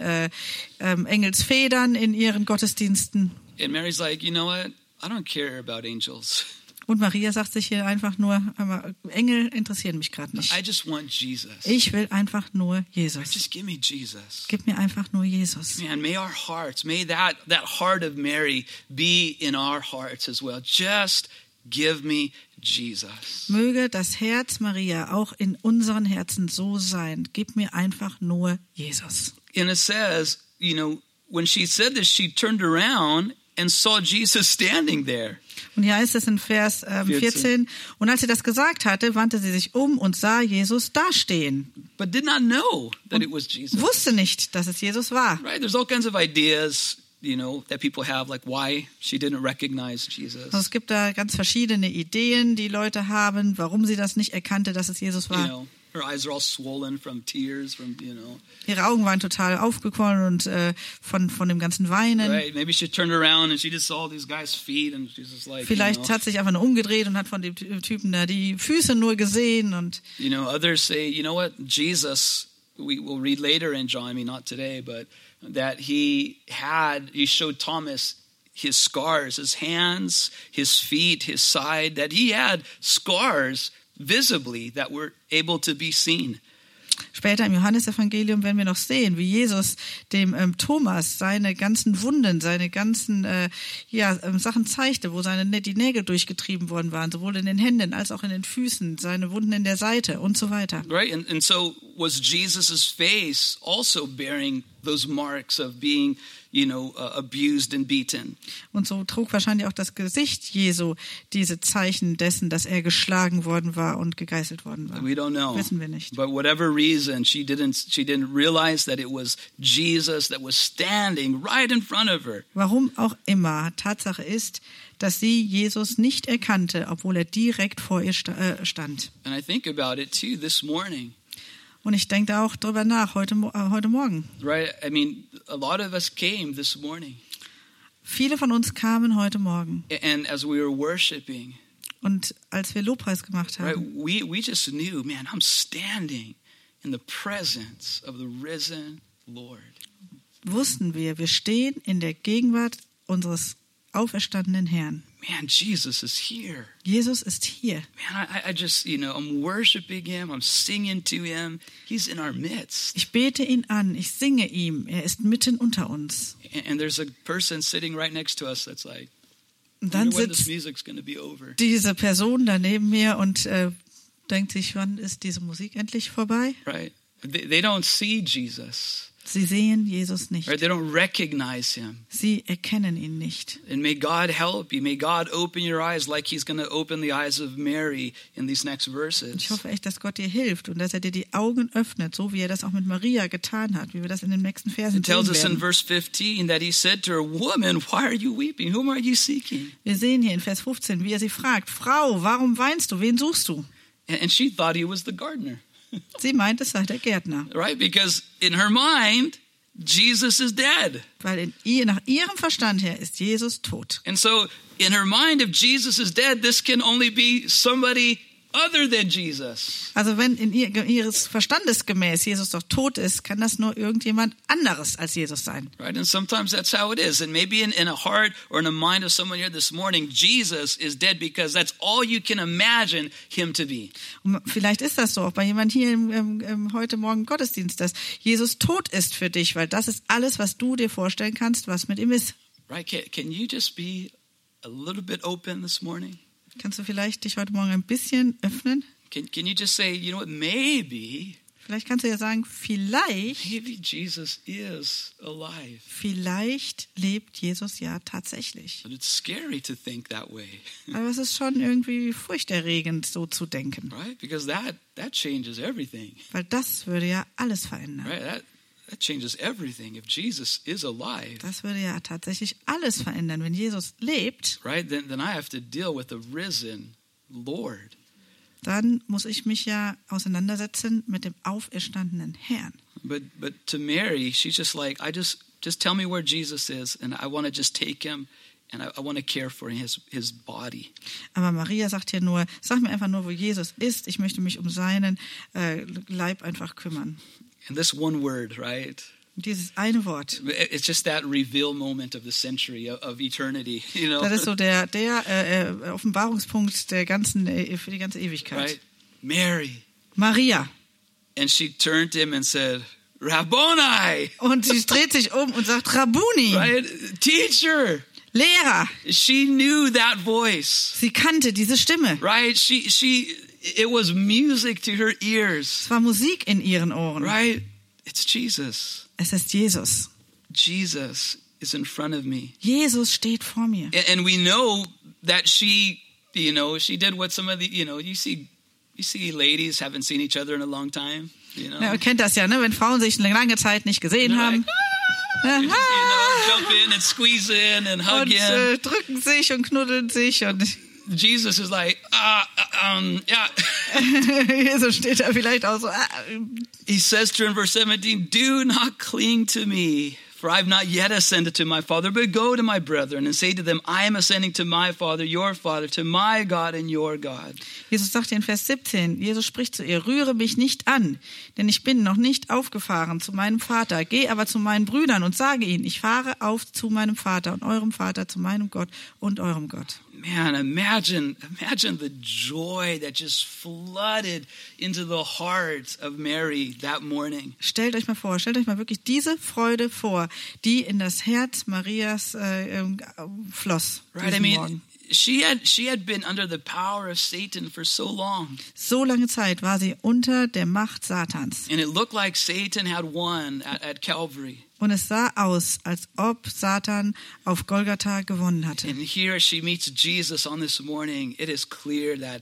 Engelsfedern in ihren Gottesdiensten. And Mary's like, you know what? I don't care about angels. Und Maria sagt sich hier einfach nur, aber Engel interessieren mich gerade nicht. I just want Jesus. Ich will einfach nur Jesus. Just give me Jesus. Gib mir einfach nur Jesus. Man, may our hearts, may that heart of Mary be in our hearts as well. Just give me Jesus. Möge das Herz Maria auch in unseren Herzen so sein. Gib mir einfach nur Jesus. And it says, you know, when she said this, she turned around and saw Jesus standing there. Und hier heißt es in Vers 14, und als sie das gesagt hatte, wandte sie sich um und sah Jesus dastehen. But did not know that it was Jesus. Wusste nicht, dass es Jesus war. Right, there's all kinds of ideas, you know, that people have, like why she didn't recognize Jesus. Also es gibt da ganz verschiedene Ideen, die Leute haben, warum sie das nicht erkannte, dass es Jesus You war. know, her eyes are all swollen from tears, from, you know. Ihre Augen waren total aufgequollen und von dem ganzen Weinen. Right, maybe she turned around and she just saw these guys' feet and she's just like, Vielleicht you know. hat sich einfach nur umgedreht und hat von dem Typen da die Füße nur gesehen. Und You know, others say, you know what, Jesus, we will read later in John, I mean not today, but that he showed Thomas his scars, his hands, his feet, his side, that he had scars visibly that were able to be seen. später im Johannesevangelium werden wir noch sehen, wie Jesus dem Thomas seine ganzen Wunden, seine ganzen Sachen zeigte, wo die Nägel durchgetrieben worden waren, sowohl in den Händen als auch in den Füßen, seine Wunden in der Seite und so weiter. Right, and so was Jesus's face also bearing those marks of being, you know, abused and beaten. Und so trug wahrscheinlich auch das Gesicht Jesu diese Zeichen dessen, dass er geschlagen worden war und gegeißelt worden war. We don't know. Wissen wir nicht. But whatever reason, she didn't realize that it was Jesus that was standing right in front of her. Warum auch immer, Tatsache ist, dass sie Jesus nicht erkannte, obwohl er direkt vor ihr stand. And I think about it too this morning. Und ich denke auch darüber nach, heute Morgen. Right? I mean, a lot of us came this morning. Viele von uns kamen heute Morgen. And as we were worshiping, Und als wir Lobpreis gemacht right, haben, we just knew, man, I'm standing in the presence of the risen Lord. wussten wir stehen in der Gegenwart unseres auferstandenen Herrn. Man, Jesus is here. Jesus ist hier. Man, I just, you know, I'm worshiping him. I'm singing to him. He's in our midst. Ich bete ihn an, ich singe ihm, er ist mitten unter uns. And there's a person sitting right next to us that's like, Und I dann wonder when this sitzt music's going to be over. diese Person da neben mir und denkt sich, wann ist diese Musik endlich vorbei? Right? They don't see Jesus. Sie sehen Jesus nicht. Right? They don't recognize him. Sie erkennen ihn nicht. And may God help you. May God open your eyes like he's going to open the eyes of Mary in these next Ich verses. hoffe echt, dass Gott dir hilft und dass er dir die Augen öffnet, so wie er das auch mit Maria getan hat, wie wir das in den nächsten Versen It tells sehen us in werden. verse 15 that he said to her, "Woman, why are you weeping? Whom are you seeking?" Wir sehen hier in Vers 15, wie er sie fragt, Frau, warum weinst du? Wen suchst du? And she thought he was the gardener. Sie meint, es sei der Gärtner, Right? Because in her mind, Jesus is dead. weil nach ihrem Verstand her ist Jesus tot. And so in her mind, if Jesus is dead, this can only be somebody other than Jesus. Also wenn in ihres Verstandes gemäß Jesus doch tot ist, kann das nur irgendjemand anderes als Jesus sein. Right? And sometimes that's how it is. And maybe in a heart or in a mind of someone here this morning, Jesus is dead because that's all you can imagine him to be. Und vielleicht ist das so auch bei jemand hier im heute Morgen Gottesdienst, dass Jesus tot ist für dich, weil das ist alles, was du dir vorstellen kannst, was mit ihm ist. Right? Can you just be a little bit open this morning? Kannst du vielleicht dich heute Morgen ein bisschen öffnen? Can you just say, you know what, maybe Vielleicht kannst du ja sagen, vielleicht Jesus is alive. lebt Jesus ja tatsächlich. But it's scary to think that way. Aber es ist schon irgendwie furchterregend, so zu denken. Right? Because that changes everything. Weil das würde ja alles verändern. Right? That changes everything. If Jesus is alive, Das würde ja tatsächlich alles verändern. Wenn Jesus lebt, right, then I have to deal with the risen Lord. dann muss ich mich ja auseinandersetzen mit dem auferstandenen Herrn. But to Mary, she's just like, just tell me where Jesus is, and I want to just take him, and I want to care for his body. Aber Maria sagt hier nur, sag mir einfach nur, wo Jesus ist. Ich möchte mich um seinen Leib einfach kümmern. And this one word, right? Und dieses eine Wort. It's just that reveal moment of the century, of eternity, you know? Das ist so der Offenbarungspunkt für die ganze Ewigkeit. Right? Mary. Maria. And she turned to him and said, Rabboni. Und sie dreht sich um und sagt, Rabuni, Right? Teacher. Lehrer. She knew that voice. Sie kannte diese Stimme. Right? It was music to her ears. Es war Musik in ihren Ohren. Right? It's Jesus. Es ist Jesus. Jesus is in front of me. Jesus steht vor mir. And we know that she did what some of the, you see ladies haven't seen each other in a long time, you know. Ja, ihr kennt das ja, ne? Wenn Frauen sich eine lange Zeit nicht gesehen haben. Like, jump in and squeeze in and hug Und in. drücken sich und knuddeln sich. Und Jesus is like, yeah. Jesus steht da vielleicht auch so. He says to her in verse 17, do not cling to me, for I have not yet ascended to my Father, but go to my brethren and say to them, I am ascending to my Father, your Father, to my God and your God. Jesus sagt in Vers 17, Jesus spricht zu ihr, rühre mich nicht an, denn ich bin noch nicht aufgefahren zu meinem Vater. Geh aber zu meinen Brüdern und sage ihnen, ich fahre auf zu meinem Vater und eurem Vater, zu meinem Gott und eurem Gott. Man, imagine the joy that just flooded into the heart of Mary that morning. Stellt euch mal wirklich diese Freude vor, die in das Herz Marias floss. Right? I mean, she had been under the power of Satan for so long. So lange Zeit war sie unter der Macht Satans. And it looked like Satan had won at Calvary. Und es sah aus, als ob Satan auf Golgatha gewonnen hatte. And here she meets Jesus on this morning. It is clear that,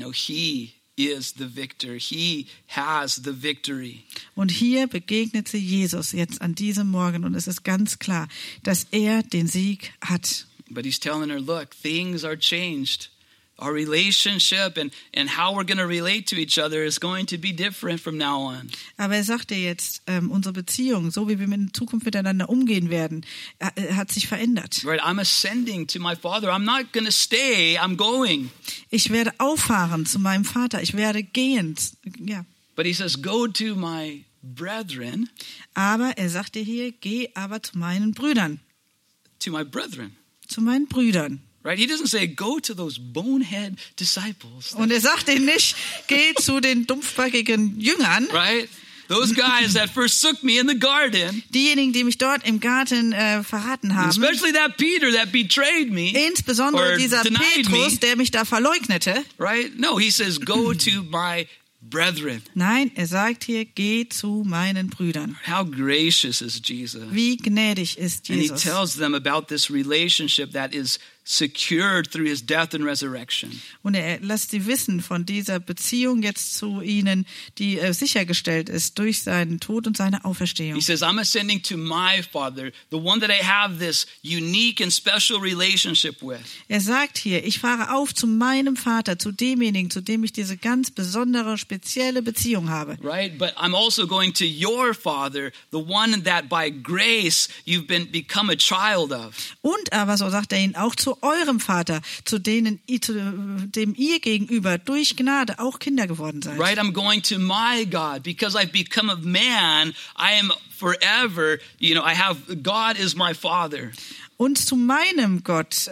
he is the victor. He has the victory. Und hier begegnet sie Jesus jetzt an diesem Morgen und es ist ganz klar, dass er den Sieg hat. But he's telling her, look, things are changed. Our relationship and how we're going to relate to each other is going to be different from now on. Aber er sagte jetzt, unsere Beziehung, so wie wir in Zukunft miteinander umgehen werden, hat sich verändert. Right, I'm ascending to my Father. I'm not going to stay. I'm going. Ich werde auffahren zu meinem Vater. Ich werde gehen. Ja. But he says, go to my brethren. Aber er sagte hier, geh aber zu meinen Brüdern. To my brethren. Zu meinen Brüdern. Right? He doesn't say, go to those bonehead disciples. Und er sagt ihnen nicht, geh zu den dumpfbackigen Jüngern. Right? Those guys that forsook me in the garden. Diejenigen, die mich dort im Garten verraten haben. Especially that Peter that betrayed me. Insbesondere dieser Petrus, der mich da verleugnete. Right? No, he says, go to my brethren. Nein, er sagt hier, geh zu meinen Brüdern. How gracious is Jesus. Wie gnädig ist Jesus. And he tells them about this relationship that is secured through his death and resurrection. Und er lässt sie wissen von dieser Beziehung jetzt zu ihnen, die sichergestellt ist durch seinen Tod und seine Auferstehung. He says, I'm ascending to my Father, the one that I have this unique and special relationship with. Er sagt hier, ich fahre auf zu meinem Vater, zu demjenigen, zu dem ich diese ganz besondere, spezielle Beziehung habe. Right, but I'm also going to your Father, the one that by grace you've become a child of. Und aber, so sagt er ihnen, auch zu zu eurem Vater, zu dem ihr gegenüber durch Gnade auch Kinder geworden seid. Right? I'm going to my God because I've become a man. I am forever, God is my Father. Und zu meinem Gott,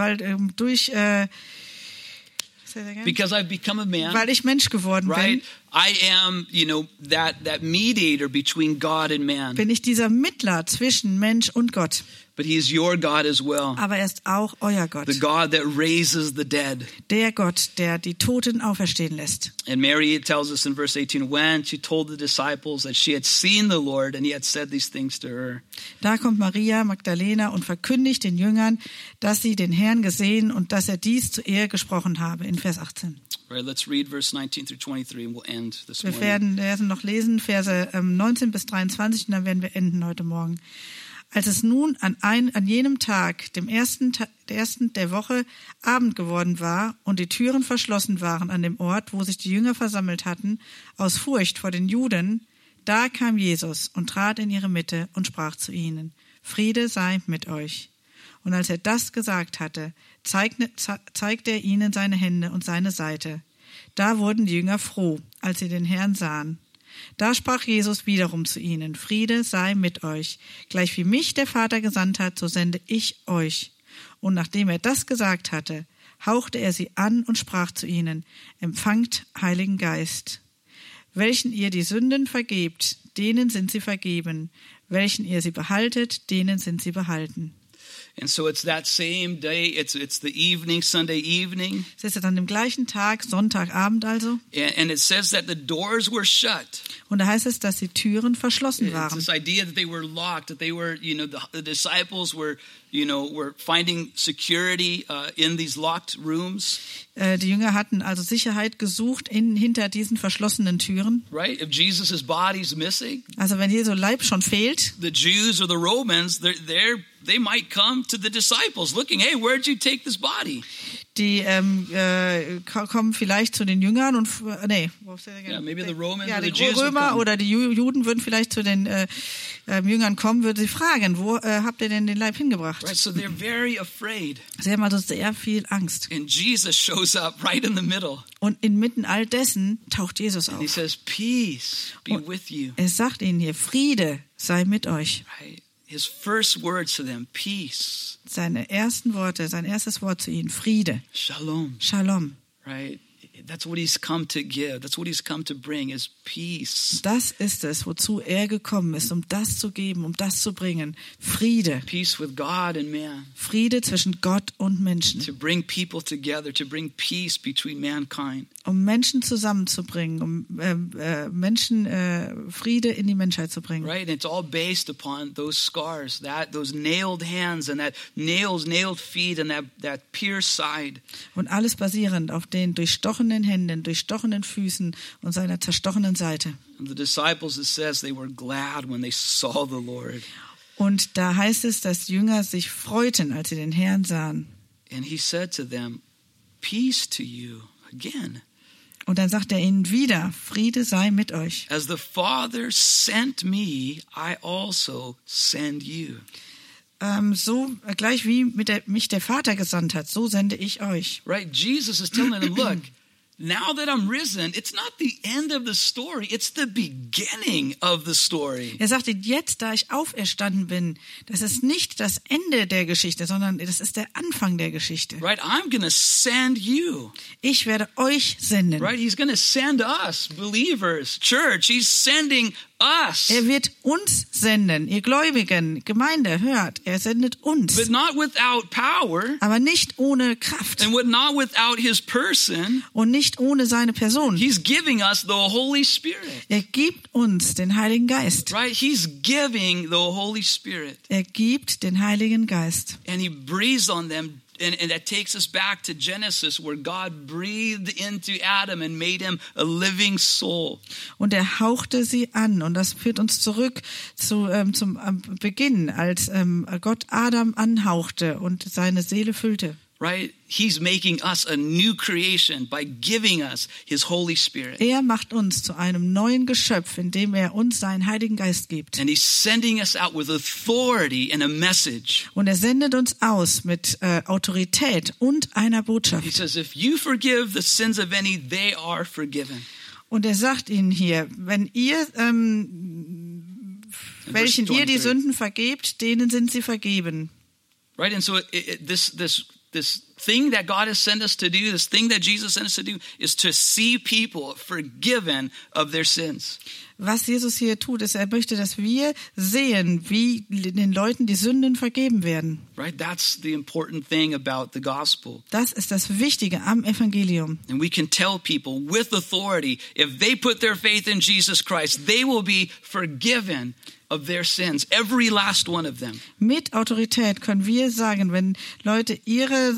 Because I've become a man. weil ich Mensch geworden Right? I am, that mediator between God and man. bin ich dieser Mittler zwischen Mensch und Gott. But he is your God as well. Aber er ist auch euer Gott. The God that raises the dead. Der Gott, der die Toten auferstehen lässt. And Mary tells us in verse 18, when she told the disciples that she had seen the Lord and he had said these things to her. Da kommt Maria Magdalena und verkündigt den Jüngern, dass sie den Herrn gesehen und dass er dies zu ihr gesprochen habe, in Vers 18. Right, let's read verse 19 through 23 and we'll end this Wir morning. werden noch lesen, Verse 19 bis 23, und dann werden wir enden heute Morgen. Als es nun an jenem Tag, dem ersten der Woche, Abend geworden war und die Türen verschlossen waren an dem Ort, wo sich die Jünger versammelt hatten, aus Furcht vor den Juden, da kam Jesus und trat in ihre Mitte und sprach zu ihnen, Friede sei mit euch. Und als er das gesagt hatte, zeigte er ihnen seine Hände und seine Seite. Da wurden die Jünger froh, als sie den Herrn sahen. Da sprach Jesus wiederum zu ihnen, Friede sei mit euch. Gleich wie mich der Vater gesandt hat, so sende ich euch. Und nachdem er das gesagt hatte, hauchte er sie an und sprach zu ihnen, empfangt Heiligen Geist. Welchen ihr die Sünden vergebt, denen sind sie vergeben. Welchen ihr sie behaltet, denen sind sie behalten. And so it's that same day, it's the evening, Sunday evening. Es ist an dem gleichen Tag, Sonntagabend also. And it says that the doors were shut. Und da heißt es, dass die Türen verschlossen It's waren. this idea that they were locked, that they were, the disciples were finding security in these locked rooms. Die Jünger hatten also Sicherheit gesucht hinter diesen verschlossenen Türen. Right? If Jesus' body's missing, Also wenn Jesu Leib schon fehlt, the Jews or the Romans, they might come to the disciples looking, hey, where'd you take this body? die kommen vielleicht zu den Jüngern und Yeah, maybe the Romans ja, or the die Jews would Römer come. oder die Juden würden vielleicht zu den Jüngern kommen, würden sie fragen, wo habt ihr denn den Leib hingebracht? Right, so they're very afraid. Sie haben also sehr viel Angst. And Jesus shows up right in the middle. Und inmitten all dessen taucht Jesus And he auf. says, peace be with you. Er sagt ihnen hier, Friede sei mit euch. Right? His first words to them, peace, Seine ersten Worte, sein erstes Wort zu ihnen, Friede, shalom. Shalom. Right? That's what he's come to give. That's what he's come to bring is peace. Das ist es, wozu er gekommen ist, um das zu geben, um das zu bringen. Friede. Peace with God and man. Friede zwischen Gott und Menschen. To bring people together, to bring peace between mankind. Um Menschen zusammenzubringen, um Menschen Friede in die Menschheit zu bringen. Right? And it's all based upon those scars, those nailed hands and that nailed feet and that pierced side. Und alles basierend auf den durchstochenen Händen, durchstochenen Füßen und seiner zerstochenen Seite. And the disciples, it says, they were glad when they saw the Lord. Und da heißt es, dass die Jünger sich freuten, als sie den Herrn sahen. And he said to them, peace to you again. Und dann sagt er ihnen wieder, Friede sei mit euch. As the Father sent me, I also send you. So gleich wie mich der Vater gesandt hat, so sende ich euch. Right? Jesus is telling them, look, now that I'm risen, it's not the end of the story, it's the beginning of the story. Er sagte, jetzt, da ich auferstanden bin, das ist nicht das Ende der Geschichte, sondern das ist der Anfang der Geschichte. Right? I'm going to send you. Ich werde euch senden. Right? He's going to send us, believers, church. He's sending us. Er wird uns senden, ihr Gläubigen, Gemeinde, hört, er sendet uns. But not without power Aber nicht ohne Kraft and not without his person. und nicht ohne seine Person. He's giving us the Holy Spirit. Er gibt uns den Heiligen Geist. Right? He's giving the Holy Spirit. Er gibt den Heiligen Geist. And he breathes on them. And that takes us back to Genesis, where God breathed into Adam and made him a living soul. Und er hauchte sie an. Und das führt uns zurück zum Beginn, als Gott Adam anhauchte und seine Seele füllte. right? He's making us a new creation by giving us his Holy Spirit. Er macht uns zu einem neuen Geschöpf, indem er uns seinen Heiligen Geist gibt. And he's sending us out with authority and a message. Und er sendet uns aus mit Autorität und einer He Botschaft. says, if you forgive the sins of any, they are forgiven. Und er sagt ihnen hier, wenn ihr welchen ihr die 23. Sünden vergebt, denen sind sie vergeben. Right? And so this thing that God has sent us to do, this thing that Jesus sent us to do, is to see people forgiven of their sins. Was Jesus hier tut, ist, er möchte, dass wir sehen, wie den Leuten die Sünden vergeben werden. Right? That's the important thing about the gospel. Das ist das Wichtige am Evangelium. And we can tell people with authority, if they put their faith in Jesus Christ, they will be forgiven of their sins, every last one of them. Mit Autorität können wir sagen, wenn Leute ihre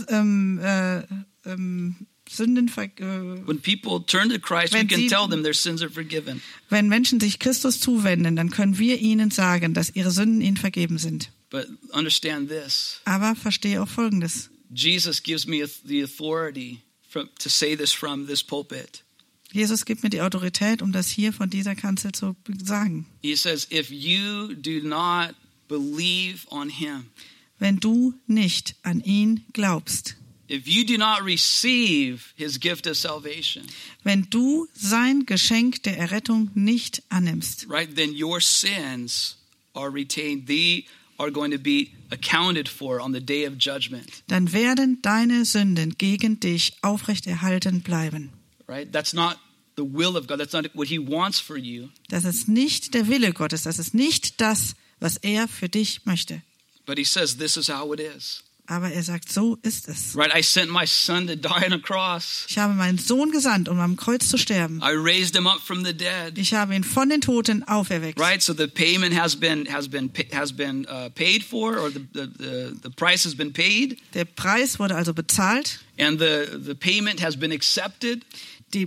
Sünden When people turn to Christ, we Wenn can sie- tell them their sins are forgiven. wenn Menschen sich Christus zuwenden, dann können wir ihnen sagen, dass ihre Sünden ihnen vergeben sind. But understand this. Aber verstehe auch Folgendes. Jesus gives me the authority to say this from this pulpit. Jesus gibt mir die Autorität, um das hier von dieser Kanzel zu sagen. He says, if you do not believe on him, Wenn du nicht an ihn glaubst, if you do not receive his gift of salvation, wenn du sein Geschenk der Errettung nicht annimmst, right, then your sins are retained. They are going to be accounted for on the day of judgment, dann werden deine Sünden gegen dich aufrechterhalten bleiben. right? That's not the will of God. That's not what he wants for you. Das ist nicht der Wille Gottes, das ist nicht das, was er für dich möchte. But he says, this is how it is, Aber er sagt, so ist es. right? I sent my son to die on a cross. Ich habe meinen Sohn gesandt, um am Kreuz zu sterben. I raised him up from the dead. Ich habe ihn von den Toten auferweckt. Right, so the payment has been paid for, or the price has been paid, Der Preis wurde also bezahlt. and the payment has been accepted, Die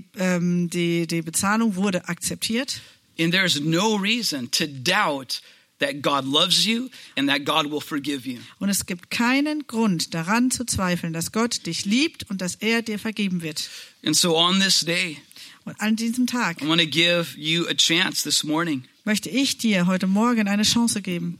Bezahlung wurde akzeptiert. and there's no reason to doubt that God loves you and that God will forgive you. Und es gibt keinen Grund daran zu zweifeln, dass Gott dich liebt und dass er dir vergeben wird. And so on this day, Und an diesem Tag I want to give you a chance this morning möchte ich dir heute Morgen eine Chance geben,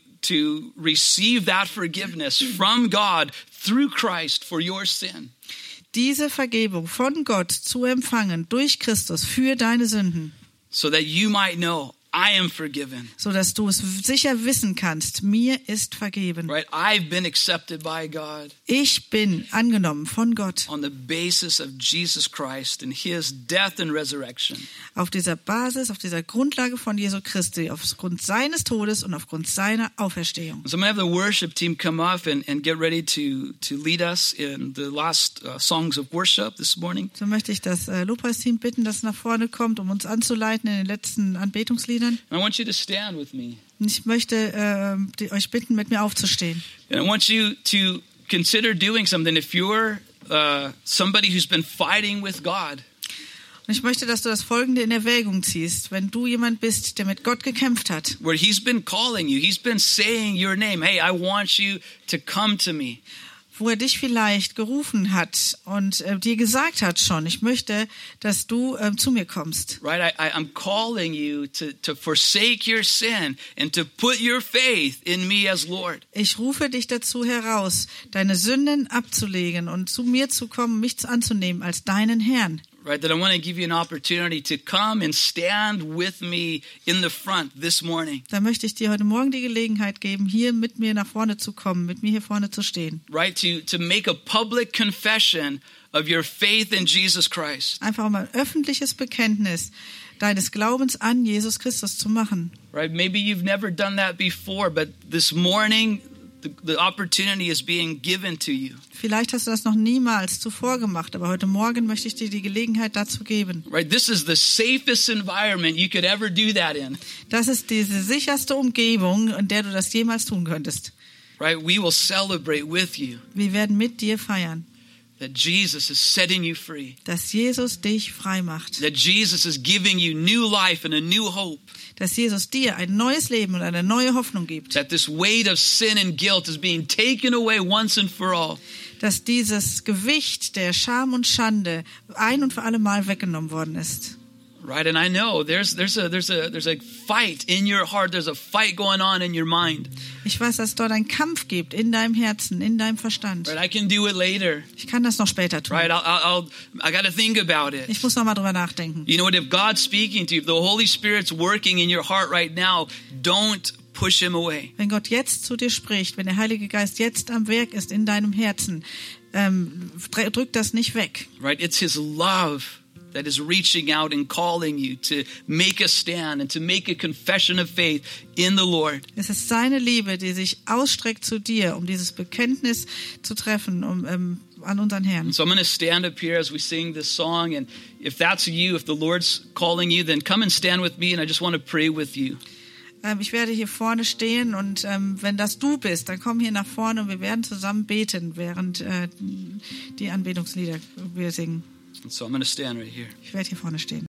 to receive that forgiveness from God through Christ for your sin. diese Vergebung von Gott zu empfangen durch Christus für deine Sünden, So that you might know I am forgiven. so dass du es sicher wissen kannst, mir ist vergeben. Right? I've been accepted by God Ich bin angenommen von Gott on the basis of Jesus Christ and his death and resurrection. auf dieser Basis, auf dieser Grundlage von Jesu Christi, aufgrund seines Todes und aufgrund seiner Auferstehung. So I'm going to have the worship team come up and get ready to lead us in the last songs of worship this morning. So möchte ich das Lobpreisteam bitten, das nach vorne kommt, um uns anzuleiten in den letzten Anbetungsliedern. And I want you to stand with me. Und ich möchte euch bitten, mit mir aufzustehen. And I want you to consider doing something. If you're somebody who's been fighting with God, Und ich möchte, dass du das Folgende in Erwägung ziehst. Wenn du jemand bist, der mit Gott gekämpft hat, where he's been calling you, he's been saying your name, hey, I want you to come to me. wo er dich vielleicht gerufen hat und dir gesagt hat schon, ich möchte, dass du zu mir kommst. Right? I'm calling you to forsake your sin and to put your faith in me as Lord. Ich rufe dich dazu heraus, deine Sünden abzulegen und zu mir zu kommen, mich anzunehmen als deinen Herrn. Right? That I want to give you an opportunity to come and stand with me in the front this morning. Da möchte ich dir heute Morgen die Gelegenheit geben, hier mit mir nach vorne zu kommen, mit mir hier vorne zu stehen. Right? To make a public confession of your faith in Jesus Christ. Einfach um ein öffentliches Bekenntnis deines Glaubens an Jesus Christus zu machen. Right? Maybe you've never done that before, but this morning the opportunity is being given to you. Vielleicht hast du das noch niemals zuvor gemacht, aber heute Morgen möchte ich dir die Gelegenheit dazu geben. Right? This is the safest environment you could ever do that in. Das ist diese sicherste Umgebung, in der du das jemals tun könntest. Right? We will celebrate with you Wir werden mit dir feiern, that Jesus is setting you free. dass Jesus dich frei macht, That Jesus is giving you new life and a new hope. dass Jesus dir ein neues Leben und eine neue Hoffnung gibt, That this weight of sin and guilt is being taken away once and for all. dass dieses Gewicht der Scham und Schande ein und für alle Mal weggenommen worden ist. Right, and I know there's a fight in your heart. There's a fight going on in your mind. Ich weiß, dass es dort einen Kampf gibt in deinem Herzen, in deinem Verstand. Right, I can do it later. Ich kann das noch später tun. Right, I got to think about it. Ich muss noch mal drüber nachdenken. You know what? If God's speaking to you, if the Holy Spirit's working in your heart right now, don't push him away. Wenn Gott jetzt zu dir spricht, wenn der Heilige Geist jetzt am Werk ist in deinem Herzen, drück das nicht weg. Right, it's his love that is reaching out and calling you to make a stand and to make a confession of faith in the Lord. Es ist seine Liebe, die sich ausstreckt zu dir, um dieses Bekenntnis zu treffen, an unseren Herrn. So I'm going to stand up here as we sing this song, and if that's you, if the Lord's calling you, then come and stand with me, and I just want to pray with you. Ich werde hier vorne stehen und wenn das du bist, dann komm hier nach vorne und wir werden zusammen beten, während die Anbetungslieder wir singen. And so I'm going to stand right here. Ich werde hier vorne stehen.